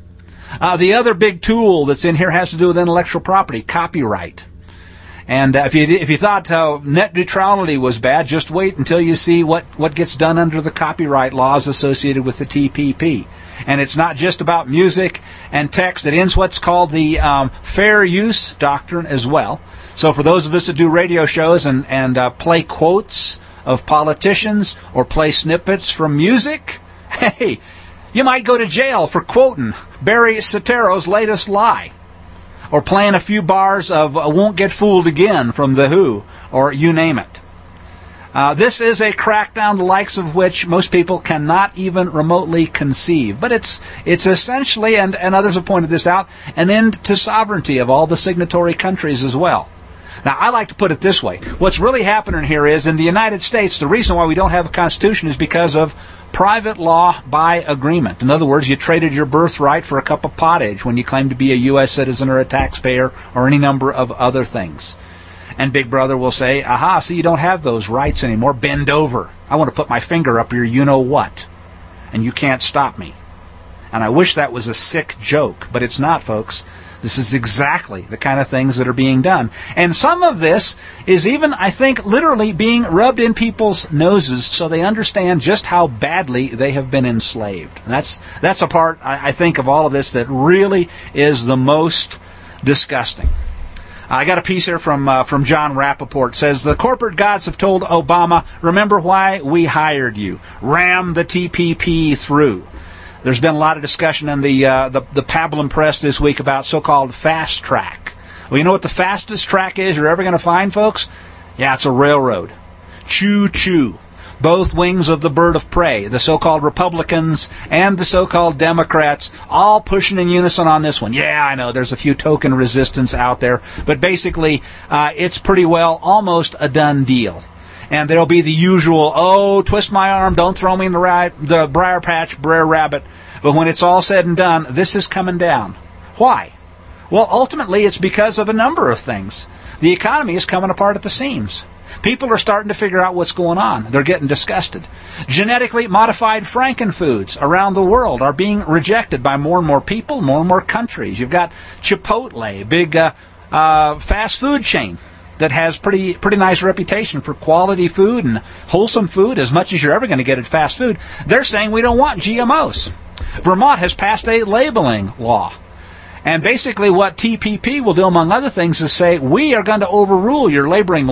The other big tool that's in here has to do with intellectual property, copyright. And if you thought net neutrality was bad, just wait until you see what gets done under the copyright laws associated with the TPP. And it's not just about music and text. It ends what's called the fair use doctrine as well. So for those of us that do radio shows and play quotes of politicians or play snippets from music, hey, you might go to jail for quoting Barry Soetoro's latest lie, or playing a few bars of Won't Get Fooled Again from The Who, or you name it. This is a crackdown the likes of which most people cannot even remotely conceive. But it's essentially, and others have pointed this out, an end to sovereignty of all the signatory countries as well. Now, I like to put it this way. What's really happening here is, in the United States, the reason why we don't have a constitution is because of private law by agreement. In other words, you traded your birthright for a cup of pottage when you claim to be a U.S. citizen or a taxpayer or any number of other things. And Big Brother will say, aha, see, you don't have those rights anymore. Bend over. I want to put my finger up your you-know-what. And you can't stop me. And I wish that was a sick joke, but it's not, folks. This is exactly the kind of things that are being done. And some of this is even, I think, literally being rubbed in people's noses so they understand just how badly they have been enslaved. And that's a part, I think, of all of this that really is the most disgusting. I got a piece here from John Rappaport. It says, the corporate gods have told Obama, remember why we hired you. Ram the TPP through. There's been a lot of discussion in the Pablum Press this week about so-called fast track. Well, you know what the fastest track is you're ever going to find, folks? Yeah, it's a railroad. Choo-choo. Both wings of the bird of prey, the so-called Republicans and the so-called Democrats, all pushing in unison on this one. Yeah, I know, there's a few token resistance out there, but basically, it's pretty well almost a done deal. And there'll be the usual, oh, twist my arm, don't throw me in the briar patch, Brer Rabbit. But when it's all said and done, this is coming down. Why? Well, ultimately, it's because of a number of things. The economy is coming apart at the seams. People are starting to figure out what's going on. They're getting disgusted. Genetically modified frankenfoods around the world are being rejected by more and more people, more and more countries. You've got Chipotle, a big fast food chain that has pretty nice reputation for quality food and wholesome food, as much as you're ever going to get at fast food. They're saying we don't want GMOs. Vermont has passed a labeling law. And basically what TPP will do, among other things, is say, we are going to overrule your labeling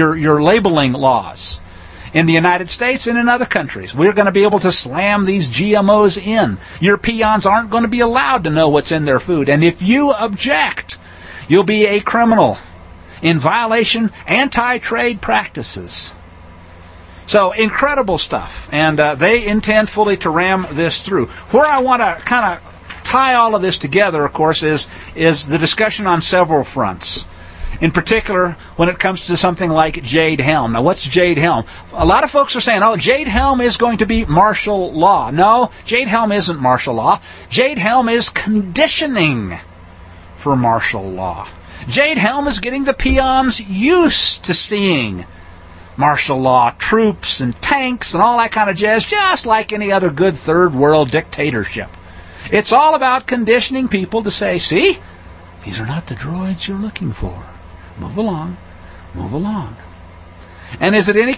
laws in the United States and in other countries. We're going to be able to slam these GMOs in. Your peons aren't going to be allowed to know what's in their food. And if you object, you'll be a criminal in violation anti-trade practices. So, incredible stuff. And they intend fully to ram this through. Where I want to kind of tie all of this together, of course, is the discussion on several fronts. In particular, when it comes to something like Jade Helm. Now, what's Jade Helm? A lot of folks are saying, oh, Jade Helm is going to be martial law. No, Jade Helm isn't martial law. Jade Helm is conditioning for martial law. Jade Helm is getting the peons used to seeing martial law troops and tanks and all that kind of jazz, just like any other good third world dictatorship. It's all about conditioning people to say, see, these are not the droids you're looking for. Move along, move along. And is it any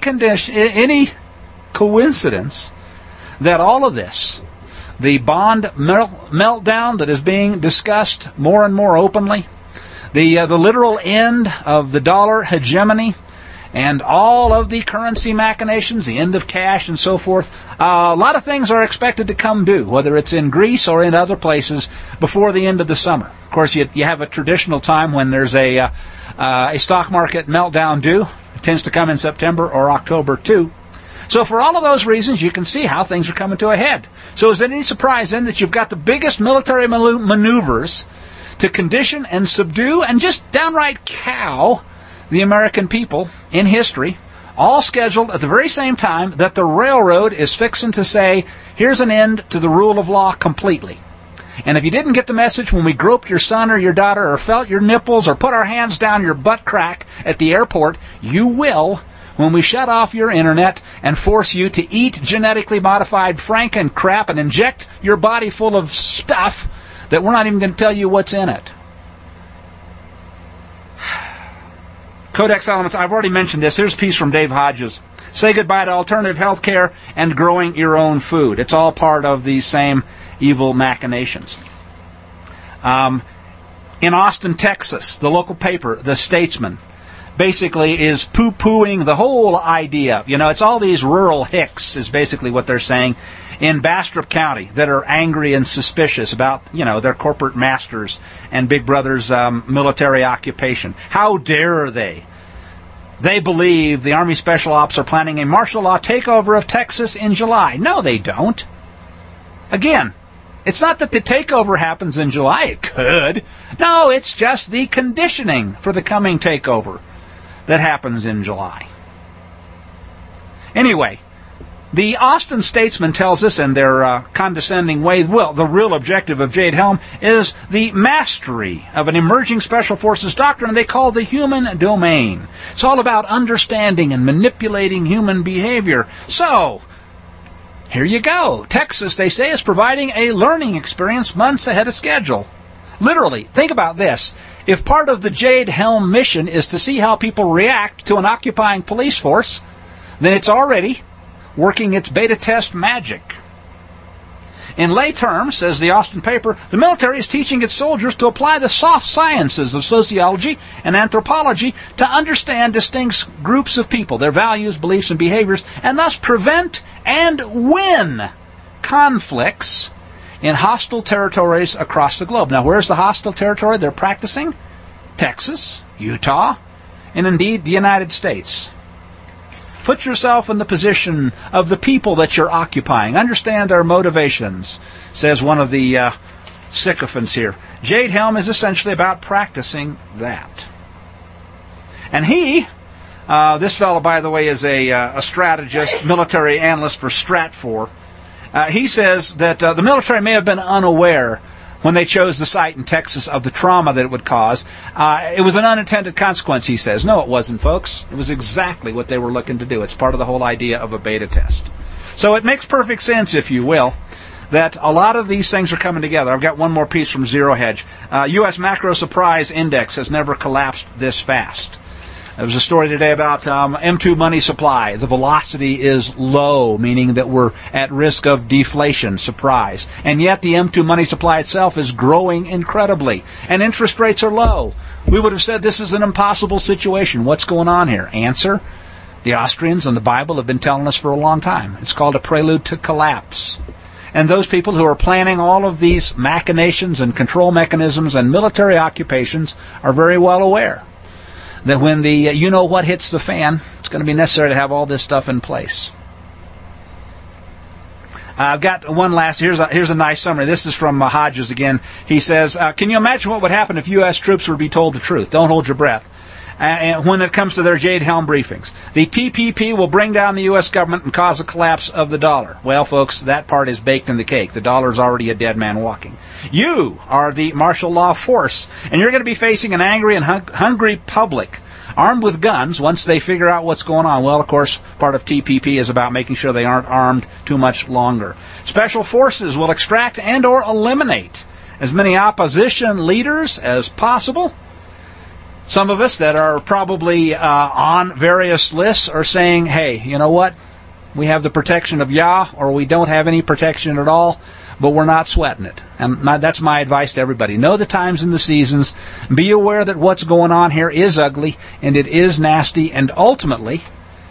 coincidence that all of this, the bond meltdown that is being discussed more and more openly, the literal end of the dollar hegemony, and all of the currency machinations, the end of cash and so forth, a lot of things are expected to come due, whether it's in Greece or in other places, before the end of the summer. Of course, you have a traditional time when there's a stock market meltdown due. It tends to come in September or October too. So for all of those reasons, you can see how things are coming to a head. So is it any surprise then that you've got the biggest military maneuvers to condition and subdue and just downright cow the American people in history, all scheduled at the very same time that the railroad is fixing to say, here's an end to the rule of law completely. And if you didn't get the message when we groped your son or your daughter or felt your nipples or put our hands down your butt crack at the airport, you will when we shut off your internet and force you to eat genetically modified franken crap and inject your body full of stuff that we're not even going to tell you what's in it. Codex Alimentarius, I've already mentioned this. Here's a piece from Dave Hodges. Say goodbye to alternative health care and growing your own food. It's all part of these same evil machinations. In Austin, Texas, the local paper, The Statesman, basically is poo-pooing the whole idea. You know, it's all these rural hicks is basically what they're saying in Bastrop County that are angry and suspicious about, you know, their corporate masters and Big Brother's military occupation. How dare they? They believe the Army Special Ops are planning a martial law takeover of Texas in July. No, they don't. Again, it's not that the takeover happens in July. It could. No, it's just the conditioning for the coming takeover that happens in July. Anyway, the Austin Statesman tells us in their condescending way, well, the real objective of Jade Helm is the mastery of an emerging special forces doctrine they call the human domain. It's all about understanding and manipulating human behavior. So, here you go. Texas, they say, is providing a learning experience months ahead of schedule. Literally, think about this. If part of the Jade Helm mission is to see how people react to an occupying police force, then it's already working its beta test magic. In lay terms, says the Austin paper, the military is teaching its soldiers to apply the soft sciences of sociology and anthropology to understand distinct groups of people, their values, beliefs, and behaviors, and thus prevent and win conflicts in hostile territories across the globe. Now, where's the hostile territory they're practicing? Texas, Utah, and indeed the United States. Put yourself in the position of the people that you're occupying. Understand their motivations, says one of the sycophants here. Jade Helm is essentially about practicing that. And he, this fellow, by the way, is a strategist, military analyst for Stratfor. He says that the military may have been unaware when they chose the site in Texas of the trauma that it would cause. It was an unintended consequence, he says. No, it wasn't, folks. It was exactly what they were looking to do. It's part of the whole idea of a beta test. So it makes perfect sense, if you will, that a lot of these things are coming together. I've got one more piece from Zero Hedge. U.S. Macro Surprise Index has never collapsed this fast. There was a story today about M2 money supply. The velocity is low, meaning that we're at risk of deflation, surprise. And yet the M2 money supply itself is growing incredibly. And interest rates are low. We would have said this is an impossible situation. What's going on here? Answer: the Austrians and the Bible have been telling us for a long time. It's called a prelude to collapse. And those people who are planning all of these machinations and control mechanisms and military occupations are very well aware that when the you-know-what hits the fan, it's going to be necessary to have all this stuff in place. I've got one last. Here's a nice summary. This is from Hodges again. He says, can you imagine what would happen if U.S. troops were to be told the truth? Don't hold your breath. When it comes to their Jade Helm briefings. The TPP will bring down the U.S. government and cause a collapse of the dollar. Well, folks, that part is baked in the cake. The dollar is already a dead man walking. You are the martial law force, and you're going to be facing an angry and hungry public, armed with guns once they figure out what's going on. Well, of course, part of TPP is about making sure they aren't armed too much longer. Special forces will extract and or eliminate as many opposition leaders as possible. Some of us that are probably on various lists are saying, hey, you know what? We have the protection of Yah, or we don't have any protection at all, but we're not sweating it. And that's my advice to everybody. Know the times and the seasons. Be aware that what's going on here is ugly, and it is nasty, and ultimately,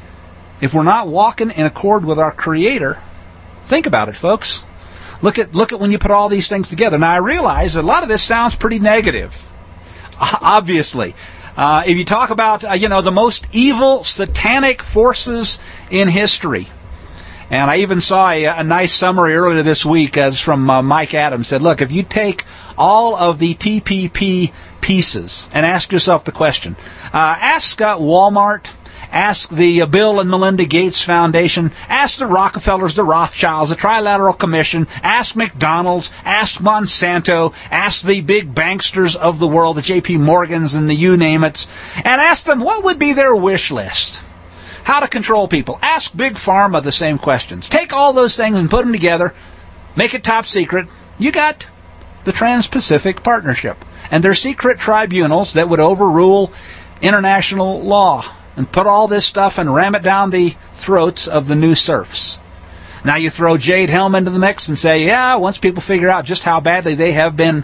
if we're not walking in accord with our Creator, think about it, folks. Look at when you put all these things together. Now, I realize a lot of this sounds pretty negative. Obviously, if you talk about, the most evil satanic forces in history, and I even saw a nice summary earlier this week as from Mike Adams, said, look, if you take all of the TPP pieces and ask yourself the question, ask Walmart, ask the Bill and Melinda Gates Foundation, ask the Rockefellers, the Rothschilds, the Trilateral Commission, ask McDonald's, ask Monsanto, ask the big banksters of the world, the J.P. Morgans and the you name it, and ask them what would be their wish list. How to control people. Ask Big Pharma the same questions. Take all those things and put them together, make it top secret. You got the Trans-Pacific Partnership and their secret tribunals that would overrule international law and put all this stuff and ram it down the throats of the new serfs. Now you throw Jade Helm into the mix and say, yeah, once people figure out just how badly they have been,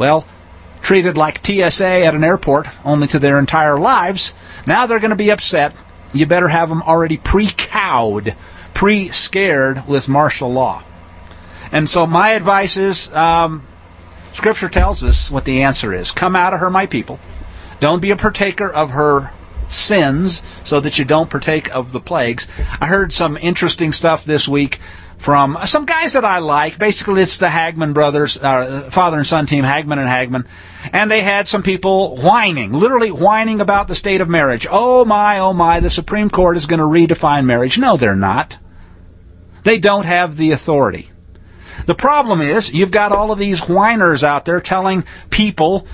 treated like TSA at an airport, only to their entire lives, now they're going to be upset. You better have them already pre-cowed, pre-scared with martial law. And so my advice is, Scripture tells us what the answer is. Come out of her, my people. Don't be a partaker of her sins so that you don't partake of the plagues. I heard some interesting stuff this week from some guys that I like. Basically, it's the Hagman brothers, father and son team, Hagman and Hagman. And they had some people literally whining about the state of marriage. Oh my, the Supreme Court is going to redefine marriage. No, they're not. They don't have the authority. The problem is, you've got all of these whiners out there telling people,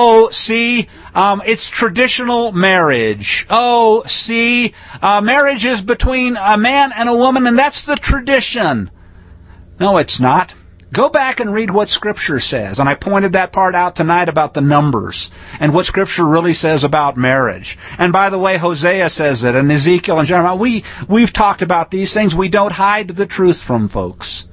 it's traditional marriage. Marriage is between a man and a woman, and that's the tradition. No, it's not. Go back and read what Scripture says. And I pointed that part out tonight about the numbers and what Scripture really says about marriage. And by the way, Hosea says it, and Ezekiel and Jeremiah. We've talked about these things. We don't hide the truth from folks.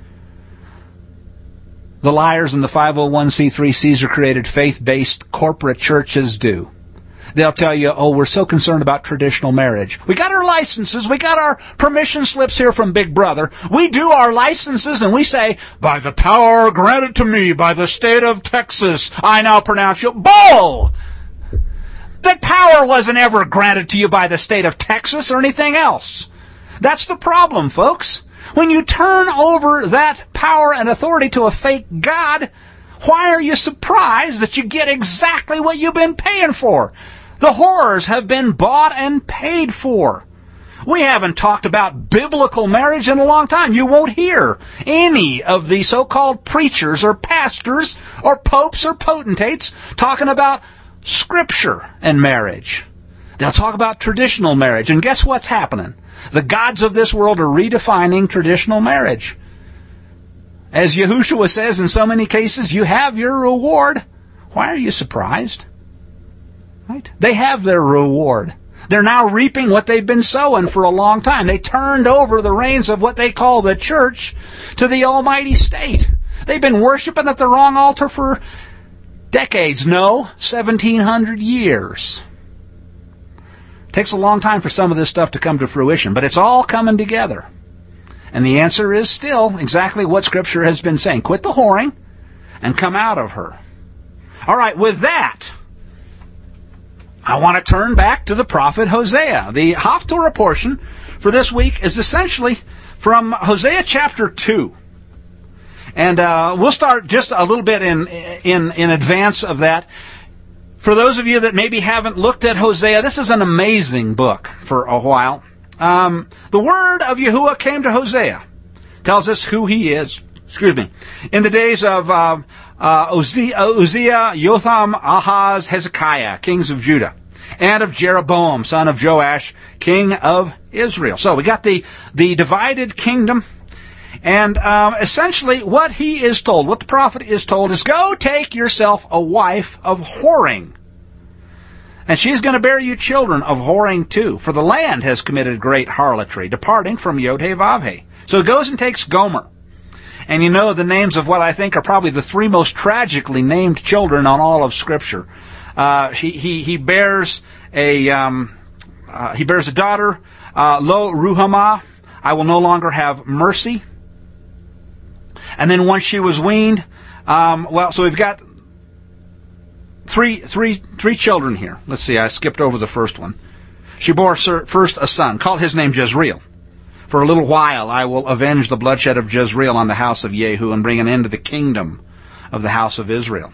The liars and the 501c3 Caesar-created faith-based corporate churches do. They'll tell you, we're so concerned about traditional marriage. We got our licenses. We got our permission slips here from Big Brother. We do our licenses and we say, by the power granted to me by the state of Texas, I now pronounce you. Bull! That power wasn't ever granted to you by the state of Texas or anything else. That's the problem, folks. When you turn over that power and authority to a fake God, why are you surprised that you get exactly what you've been paying for? The whores have been bought and paid for. We haven't talked about biblical marriage in a long time. You won't hear any of the so-called preachers or pastors or popes or potentates talking about Scripture and marriage. They'll talk about traditional marriage. And guess what's happening? The gods of this world are redefining traditional marriage. As Yahushua says in so many cases, you have your reward. Why are you surprised? Right? They have their reward. They're now reaping what they've been sowing for a long time. They turned over the reins of what they call the church to the almighty state. They've been worshiping at the wrong altar for decades. No, 1,700 years. It takes a long time for some of this stuff to come to fruition, but it's all coming together. And the answer is still exactly what Scripture has been saying. Quit the whoring and come out of her. All right, with that, I want to turn back to the prophet Hosea. The Haftorah portion for this week is essentially from Hosea chapter 2. And we'll start just a little bit in advance of that. For those of you that maybe haven't looked at Hosea, this is an amazing book for a while. The word of Yahuwah came to Hosea. Tells us who he is. In the days of Uzziah, Jotham, Ahaz, Hezekiah, kings of Judah, and of Jeroboam, son of Joash, king of Israel. So we got the divided kingdom, and essentially what he is told, what the prophet is told, is go take yourself a wife of whoring. And she's going to bear you children of whoring too, for the land has committed great harlotry, departing from Yod-Heh-Vav-Heh. So he goes and takes Gomer. And you know the names of what I think are probably the three most tragically named children on all of Scripture. He bears a daughter, Lo Ruhamah. I will no longer have mercy. And then once she was weaned, so we've got three children here. Let's see, I skipped over the first one. She bore first a son, called his name Jezreel. For a little while I will avenge the bloodshed of Jezreel on the house of Jehu and bring an end to the kingdom of the house of Israel.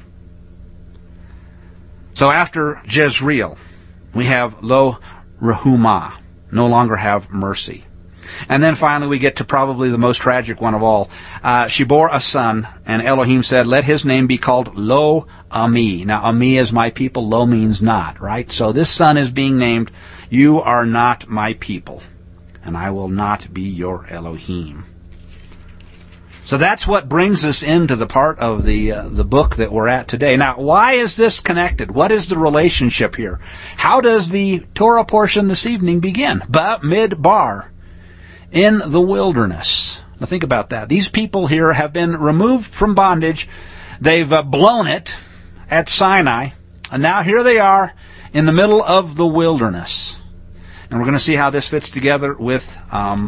So after Jezreel, we have Lo Ruhamah, no longer have mercy. And then finally we get to probably the most tragic one of all. She bore a son, and Elohim said, let his name be called Lo Ami. Now, Ami is my people, Lo means not, right? So this son is being named, you are not my people, and I will not be your Elohim. So that's what brings us into the part of the book that we're at today. Now, why is this connected? What is the relationship here? How does the Torah portion this evening begin? Bamidbar, in the wilderness. Now think about that. These people here have been removed from bondage. They've blown it at Sinai, and now here they are in the middle of the wilderness. And we're going to see how this fits together with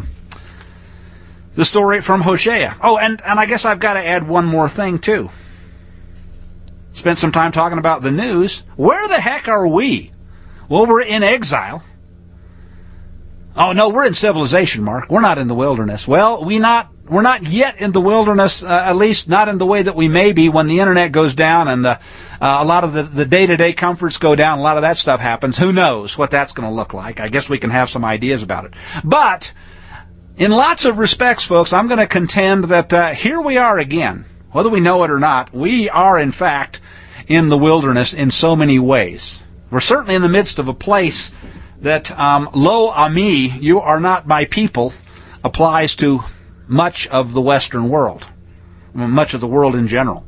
the story from Hosea. Oh, and I guess I've got to add one more thing, too. Spent some time talking about the news. Where the heck are we? Well, we're in exile. Oh, no, we're in civilization, Mark. We're not in the wilderness. Well, we're not yet in the wilderness, at least not in the way that we may be when the internet goes down and a lot of the day-to-day comforts go down. A lot of that stuff happens. Who knows what that's going to look like? I guess we can have some ideas about it. But in lots of respects, folks, I'm going to contend that here we are again. Whether we know it or not, we are, in fact, in the wilderness in so many ways. We're certainly in the midst of a place that Lo Ami, you are not my people, applies to much of the Western world, much of the world in general.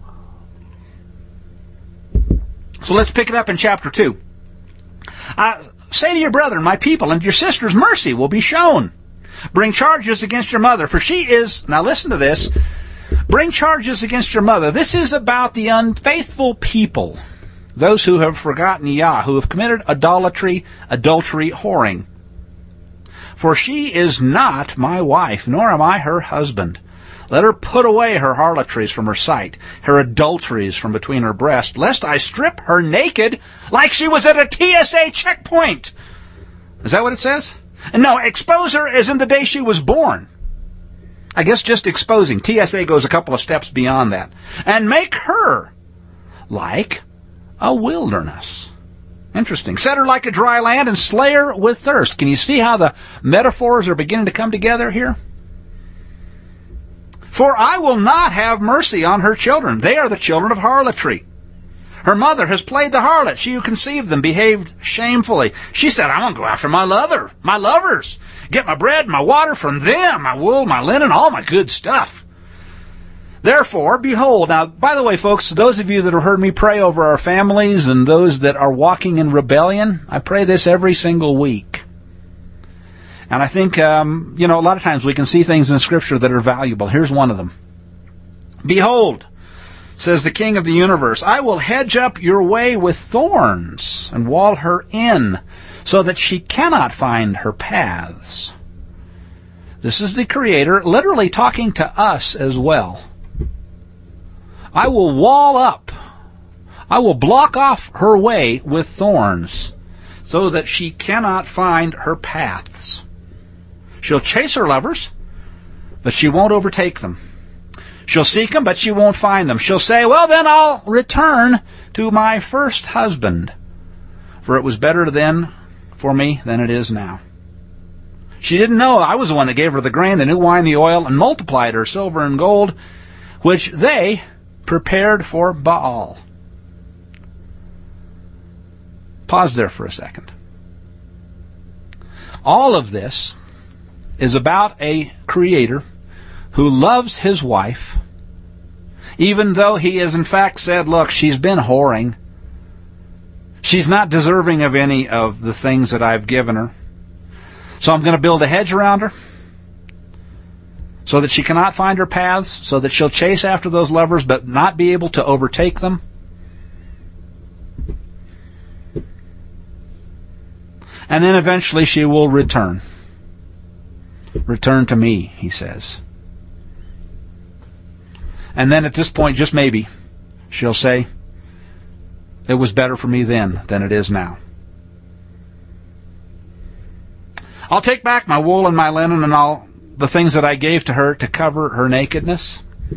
So let's pick it up in chapter 2. Say to your brethren, my people, and your sisters, mercy will be shown. Bring charges against your mother, for she is, now listen to this, bring charges against your mother. This is about the unfaithful people, those who have forgotten Yah, who have committed adultery, whoring. For she is not my wife, nor am I her husband. Let her put away her harlotries from her sight, her adulteries from between her breasts, lest I strip her naked like she was at a TSA checkpoint. Is that what it says? And no, expose her as in the day she was born. I guess just exposing. TSA goes a couple of steps beyond that. And make her like a wilderness. Interesting. Set her like a dry land and slay her with thirst. Can you see how the metaphors are beginning to come together here? For I will not have mercy on her children. They are the children of harlotry. Her mother has played the harlot. She who conceived them behaved shamefully. She said, I'm going to go after my lovers. Get my bread and my water from them, my wool, my linen, all my good stuff. Therefore, behold. Now, by the way, folks, those of you that have heard me pray over our families and those that are walking in rebellion, I pray this every single week. And I think, a lot of times we can see things in Scripture that are valuable. Here's one of them. Behold, says the King of the universe, I will hedge up your way with thorns and wall her in so that she cannot find her paths. This is the Creator literally talking to us as well. I will wall up. I will block off her way with thorns so that she cannot find her paths. She'll chase her lovers, but she won't overtake them. She'll seek them, but she won't find them. She'll say, well, then I'll return to my first husband, for it was better then for me than it is now. She didn't know I was the one that gave her the grain, the new wine, the oil, and multiplied her silver and gold, which they prepared for Baal. Pause there for a second. All of this is about a Creator who loves his wife, even though he has in fact said, look, she's been whoring. She's not deserving of any of the things that I've given her. So I'm going to build a hedge around her so that she cannot find her paths, so that she'll chase after those lovers but not be able to overtake them. And then eventually she will return. Return to me, he says. And then at this point, just maybe, she'll say, it was better for me then than it is now. I'll take back my wool and my linen and all the things that I gave to her to cover her nakedness.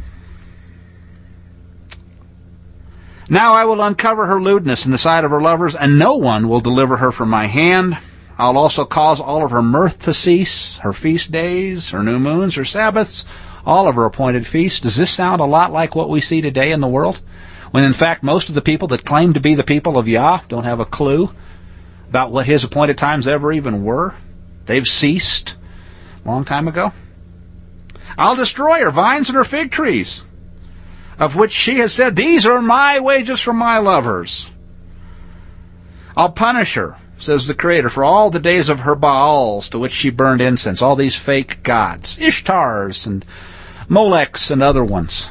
Now I will uncover her lewdness in the sight of her lovers, and no one will deliver her from my hand. I'll also cause all of her mirth to cease, her feast days, her new moons, her Sabbaths, all of her appointed feasts. Does this sound a lot like what we see today in the world? When in fact most of the people that claim to be the people of Yah don't have a clue about what his appointed times ever even were. They've ceased a long time ago. I'll destroy her vines and her fig trees, of which she has said, these are my wages from my lovers. I'll punish her, says the Creator, for all the days of her Baals to which she burned incense, all these fake gods, Ishtars and Molechs and other ones.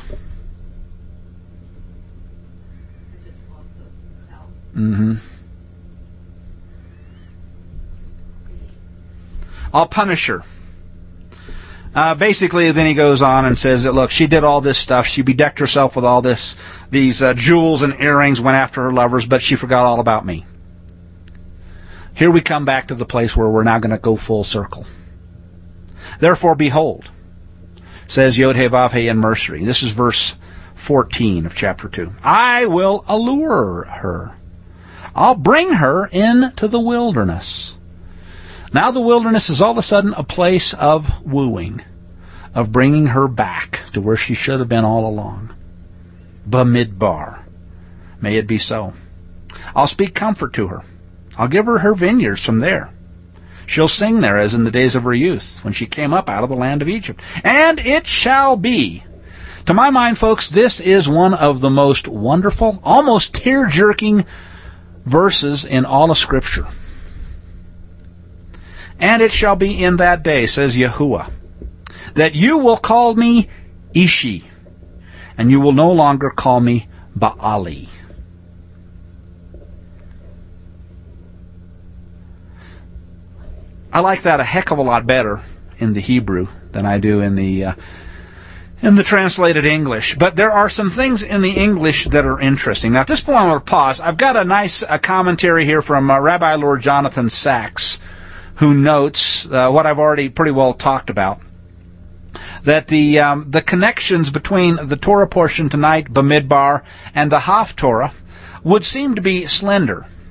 I'll punish her. Basically, then he goes on and says that, look, she did all this stuff. She bedecked herself with all these jewels and earrings, went after her lovers, but she forgot all about me. Here we come back to the place where we're now going to go full circle. Therefore, behold, says Yod-Heh-Vav-Heh in Mercery. This is verse 14 of chapter 2. I will allure her. I'll bring her into the wilderness. Now the wilderness is all of a sudden a place of wooing, of bringing her back to where she should have been all along. Bamidbar. May it be so. I'll speak comfort to her. I'll give her her vineyards from there. She'll sing there as in the days of her youth, when she came up out of the land of Egypt. And it shall be. To my mind, folks, this is one of the most wonderful, almost tear-jerking verses in all of Scripture. And it shall be in that day, says Yahuwah, that you will call me Ishi, and you will no longer call me Baali. I like that a heck of a lot better in the Hebrew than I do in the translated English. But there are some things in the English that are interesting. Now, at this point, I'm going to pause. I've got a nice commentary here from Rabbi Lord Jonathan Sachs, who notes what I've already pretty well talked about, that the connections between the Torah portion tonight, Bamidbar, and the Haftorah would seem to be slender.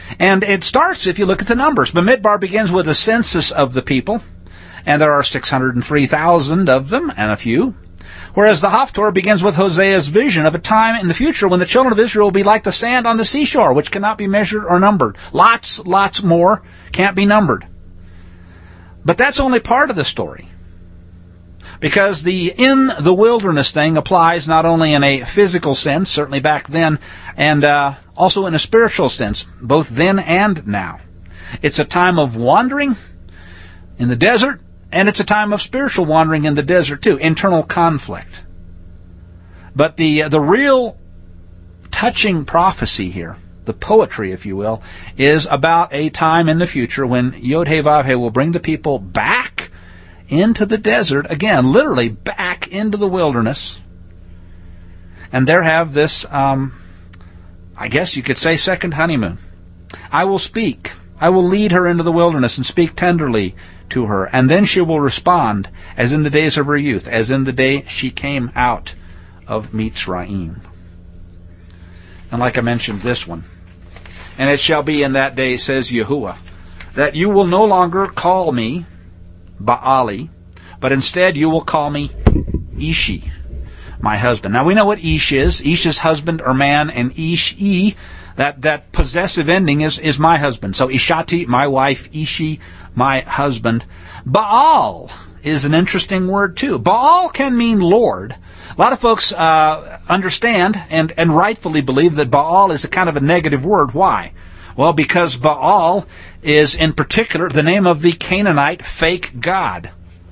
And it starts, if you look at the numbers, Bamidbar begins with a census of the people, and there are 603,000 of them, and a few. Whereas the Haftorah begins with Hosea's vision of a time in the future when the children of Israel will be like the sand on the seashore, which cannot be measured or numbered. Lots more can't be numbered. But that's only part of the story. Because the in the wilderness thing applies not only in a physical sense, certainly back then, and also in a spiritual sense, both then and now. It's a time of wandering in the desert, and it's a time of spiritual wandering in the desert too, internal conflict. But the real touching prophecy here, the poetry, if you will, is about a time in the future when Yod-Heh-Vav-Heh will bring the people back into the desert, again, literally back into the wilderness, and there have this, I guess you could say, second honeymoon. I will speak. I will lead her into the wilderness and speak tenderly to her, and then she will respond as in the days of her youth, as in the day she came out of Mitzrayim. And like I mentioned, this one. And it shall be in that day, says Yahuwah, that you will no longer call me Baali, but instead you will call me Ishi, my husband. Now we know what Ish is. Ish is husband or man, and Ish-I, that possessive ending is my husband. So Ishati, my wife, Ishi, my husband. Baal is an interesting word too. Baal can mean Lord. A lot of folks understand and rightfully believe that Baal is a kind of a negative word. Why? Well, because Baal is in particular the name of the Canaanite fake god.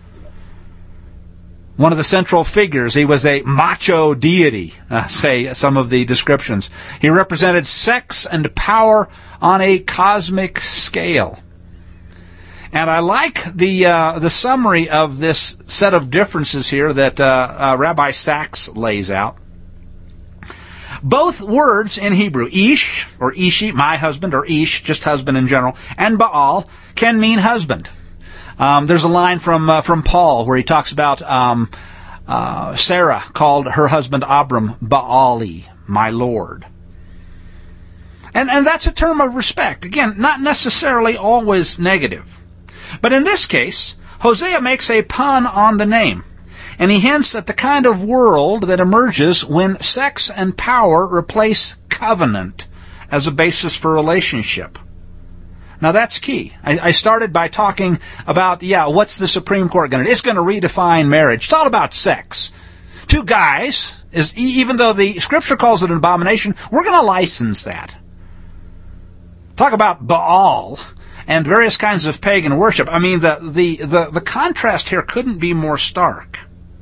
One of the central figures, he was a macho deity, say some of the descriptions. He represented sex and power on a cosmic scale. And I like the summary of this set of differences here that Rabbi Sachs lays out. Both words in Hebrew, Ish, or Ishi, my husband, or Ish, just husband in general, and Baal can mean husband. There's a line from Paul where he talks about Sarah called her husband Abram Baali, my Lord. And that's a term of respect. Again, not necessarily always negative. But in this case, Hosea makes a pun on the name. And he hints at the kind of world that emerges when sex and power replace covenant as a basis for relationship. Now that's key. I started by talking about, what's the Supreme Court going to do? It's going to redefine marriage. It's all about sex. Two guys, even though the Scripture calls it an abomination, we're going to license that. Talk about Baal and various kinds of pagan worship. I mean, the contrast here couldn't be more stark.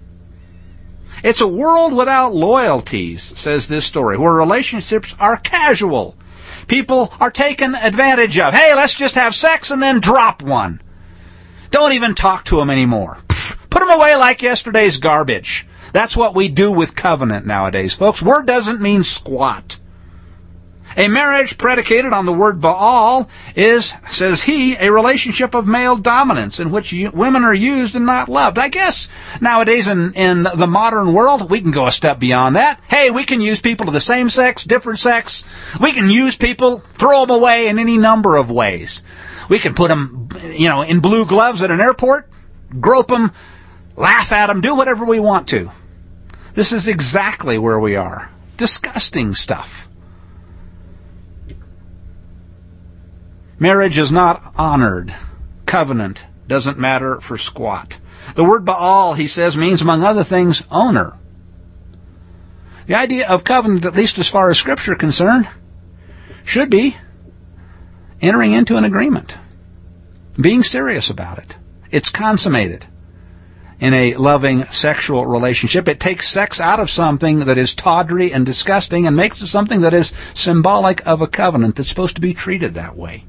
It's a world without loyalties, says this story, where relationships are casual. People are taken advantage of. Hey, let's just have sex and then drop one. Don't even talk to them anymore. Put them away like yesterday's garbage. That's what we do with covenant nowadays, folks. Word doesn't mean squat. A marriage predicated on the word Baal is, says he, a relationship of male dominance in which women are used and not loved. I guess nowadays in the modern world, we can go a step beyond that. Hey, we can use people of the same sex, different sex. We can use people, throw them away in any number of ways. We can put them, in blue gloves at an airport, grope them, laugh at them, do whatever we want to. This is exactly where we are. Disgusting stuff. Marriage is not honored. Covenant doesn't matter for squat. The word Baal, he says, means, among other things, owner. The idea of covenant, at least as far as Scripture is concerned, should be entering into an agreement, being serious about it. It's consummated in a loving sexual relationship. It takes sex out of something that is tawdry and disgusting and makes it something that is symbolic of a covenant that's supposed to be treated that way.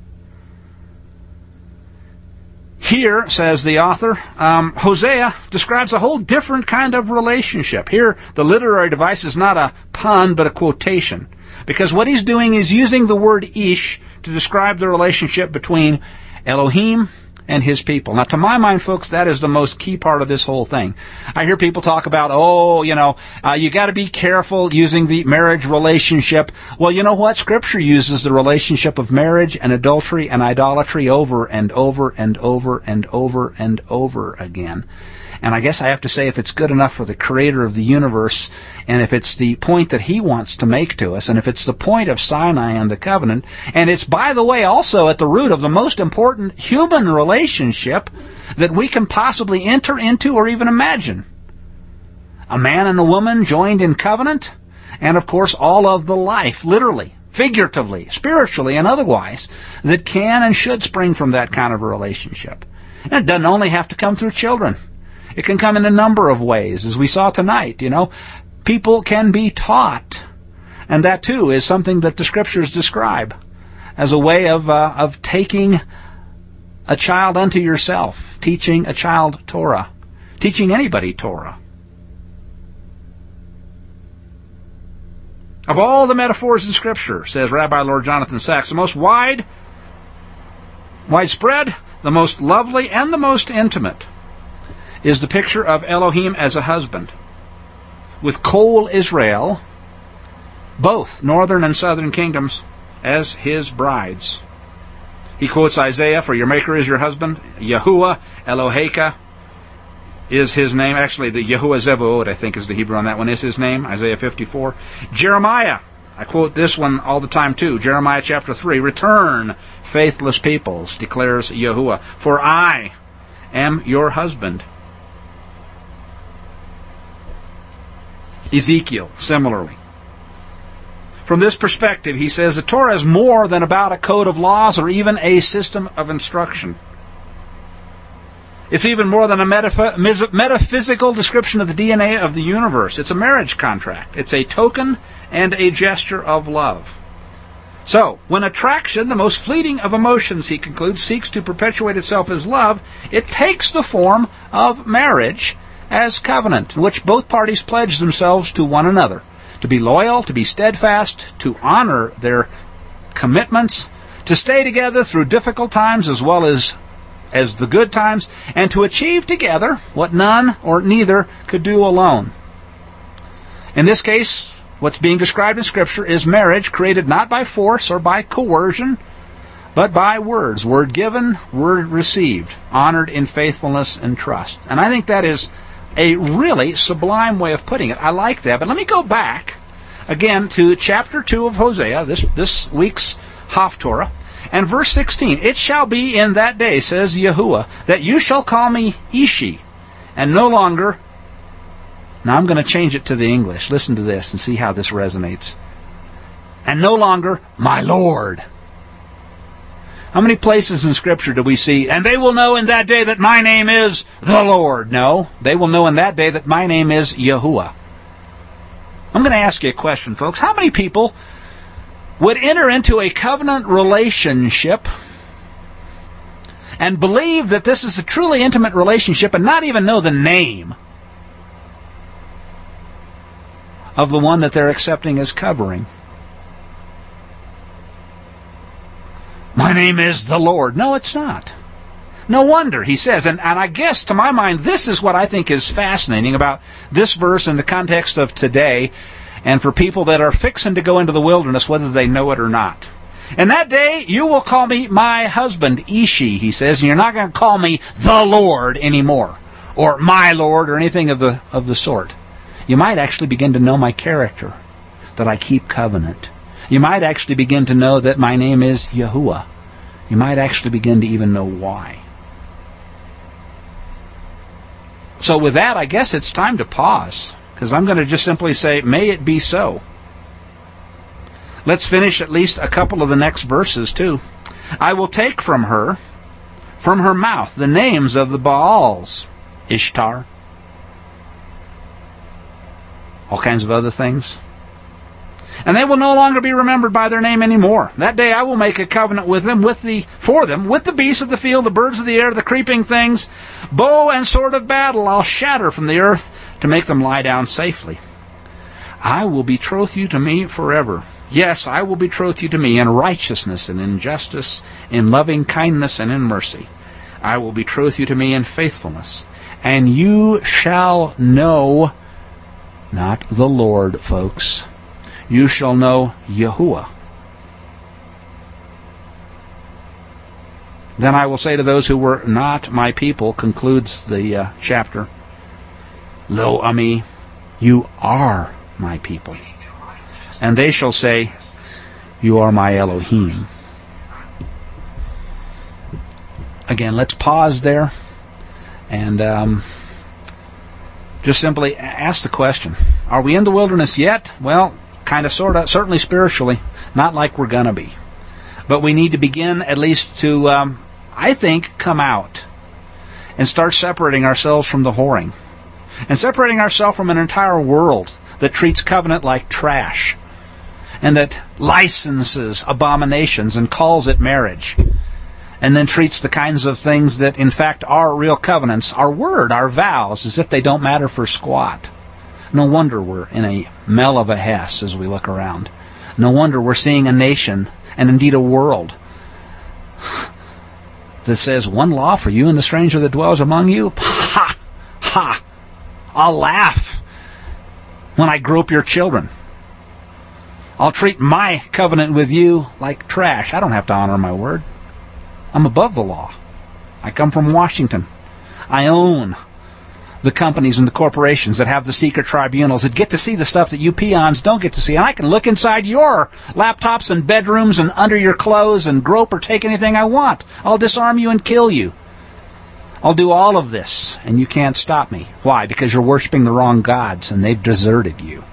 Here, says the author, Hosea describes a whole different kind of relationship. Here, the literary device is not a pun, but a quotation. Because what he's doing is using the word Ish to describe the relationship between Elohim and his people. Now, to my mind, folks, that is the most key part of this whole thing. I hear people talk about, you got to be careful using the marriage relationship. Well, you know what? Scripture uses the relationship of marriage and adultery and idolatry over and over and over and over and over again. And I guess I have to say, if it's good enough for the Creator of the universe, and if it's the point that He wants to make to us, and if it's the point of Sinai and the covenant, and it's, by the way, also at the root of the most important human relationship that we can possibly enter into or even imagine. A man and a woman joined in covenant, and of course all of the life, literally, figuratively, spiritually, and otherwise, that can and should spring from that kind of a relationship. And it doesn't only have to come through children. It can come in a number of ways, as we saw tonight. People can be taught, and that too is something that the Scriptures describe as a way of taking a child unto yourself, teaching a child Torah, teaching anybody Torah. Of all the metaphors in Scripture, says Rabbi Lord Jonathan Sacks, the most widespread, the most lovely, and the most intimate is the picture of Elohim as a husband, with Kol Israel, both northern and southern kingdoms, as his brides. He quotes Isaiah, for your maker is your husband. Yahuwah Eloheka is his name. Actually, the Yahuwah Zevuot, I think is the Hebrew on that one, is his name. Isaiah 54. Jeremiah, I quote this one all the time too. Jeremiah chapter 3, return, faithless peoples, declares Yahuwah, for I am your husband. Ezekiel, similarly. From this perspective, he says the Torah is more than about a code of laws or even a system of instruction. It's even more than a metaphysical description of the DNA of the universe. It's a marriage contract. It's a token and a gesture of love. So, when attraction, the most fleeting of emotions, he concludes, seeks to perpetuate itself as love, it takes the form of marriage as covenant, in which both parties pledge themselves to one another, to be loyal, to be steadfast, to honor their commitments, to stay together through difficult times as well as the good times, and to achieve together what none or neither could do alone. In this case, what's being described in Scripture is marriage created not by force or by coercion, but by words, word given, word received, honored in faithfulness and trust. And I think that is a really sublime way of putting it. I like that. But let me go back again to chapter 2 of Hosea, this week's Haftorah, and verse 16. It shall be in that day, says Yahuwah, that you shall call me Ishi, and no longer... Now I'm going to change it to the English. Listen to this and see how this resonates. And no longer my Lord. How many places in Scripture do we see, and they will know in that day that my name is the Lord? No, they will know in that day that my name is Yahuwah. I'm going to ask you a question, folks. How many people would enter into a covenant relationship and believe that this is a truly intimate relationship and not even know the name of the one that they're accepting as covering? My name is the Lord. No, it's not. No wonder, he says. And I guess, to my mind, this is what I think is fascinating about this verse in the context of today, and for people that are fixing to go into the wilderness, whether they know it or not. In that day, you will call me my husband, Ishi, he says, and you're not going to call me the Lord anymore, or my Lord, or anything of the sort. You might actually begin to know my character, that I keep covenant. You might actually begin to know that my name is Yahuwah. You might actually begin to even know why. So with that, I guess it's time to pause, because I'm going to just simply say, may it be so. Let's finish at least a couple of the next verses too. I will take from her mouth, the names of the Baals, Ishtar, all kinds of other things. And they will no longer be remembered by their name anymore. That day I will make a covenant with them, with the beasts of the field, the birds of the air, the creeping things. Bow and sword of battle I'll shatter from the earth to make them lie down safely. I will betroth you to me forever. Yes, I will betroth you to me in righteousness and in justice, in loving kindness and in mercy. I will betroth you to me in faithfulness. And you shall know, not the Lord, folks. You shall know Yahuwah. Then I will say to those who were not my people, concludes the chapter, Lo Ami, you are my people. And they shall say, you are my Elohim. Again, let's pause there and just simply ask the question, are we in the wilderness yet? Well, kind of, sort of, certainly spiritually, not like we're going to be. But we need to begin at least to, I think, come out and start separating ourselves from the whoring and separating ourselves from an entire world that treats covenant like trash and that licenses abominations and calls it marriage and then treats the kinds of things that in fact are real covenants, our word, our vows, as if they don't matter for squat. No wonder we're in a mel of a hess as we look around. No wonder we're seeing a nation, and indeed a world, that says, one law for you and the stranger that dwells among you? Ha! Ha! I'll laugh when I grope your children. I'll treat my covenant with you like trash. I don't have to honor my word. I'm above the law. I come from Washington. I own the companies and the corporations that have the secret tribunals that get to see the stuff that you peons don't get to see. And I can look inside your laptops and bedrooms and under your clothes and grope or take anything I want. I'll disarm you and kill you. I'll do all of this, and you can't stop me. Why? Because you're worshiping the wrong gods, and they've deserted you.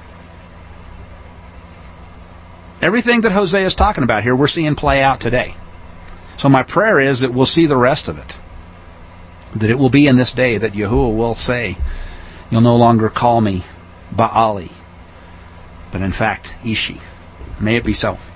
Everything that Hosea is talking about here, we're seeing play out today. So my prayer is that we'll see the rest of it. That it will be in this day that Yahuwah will say, you'll no longer call me Baali, but in fact, Ishi. May it be so.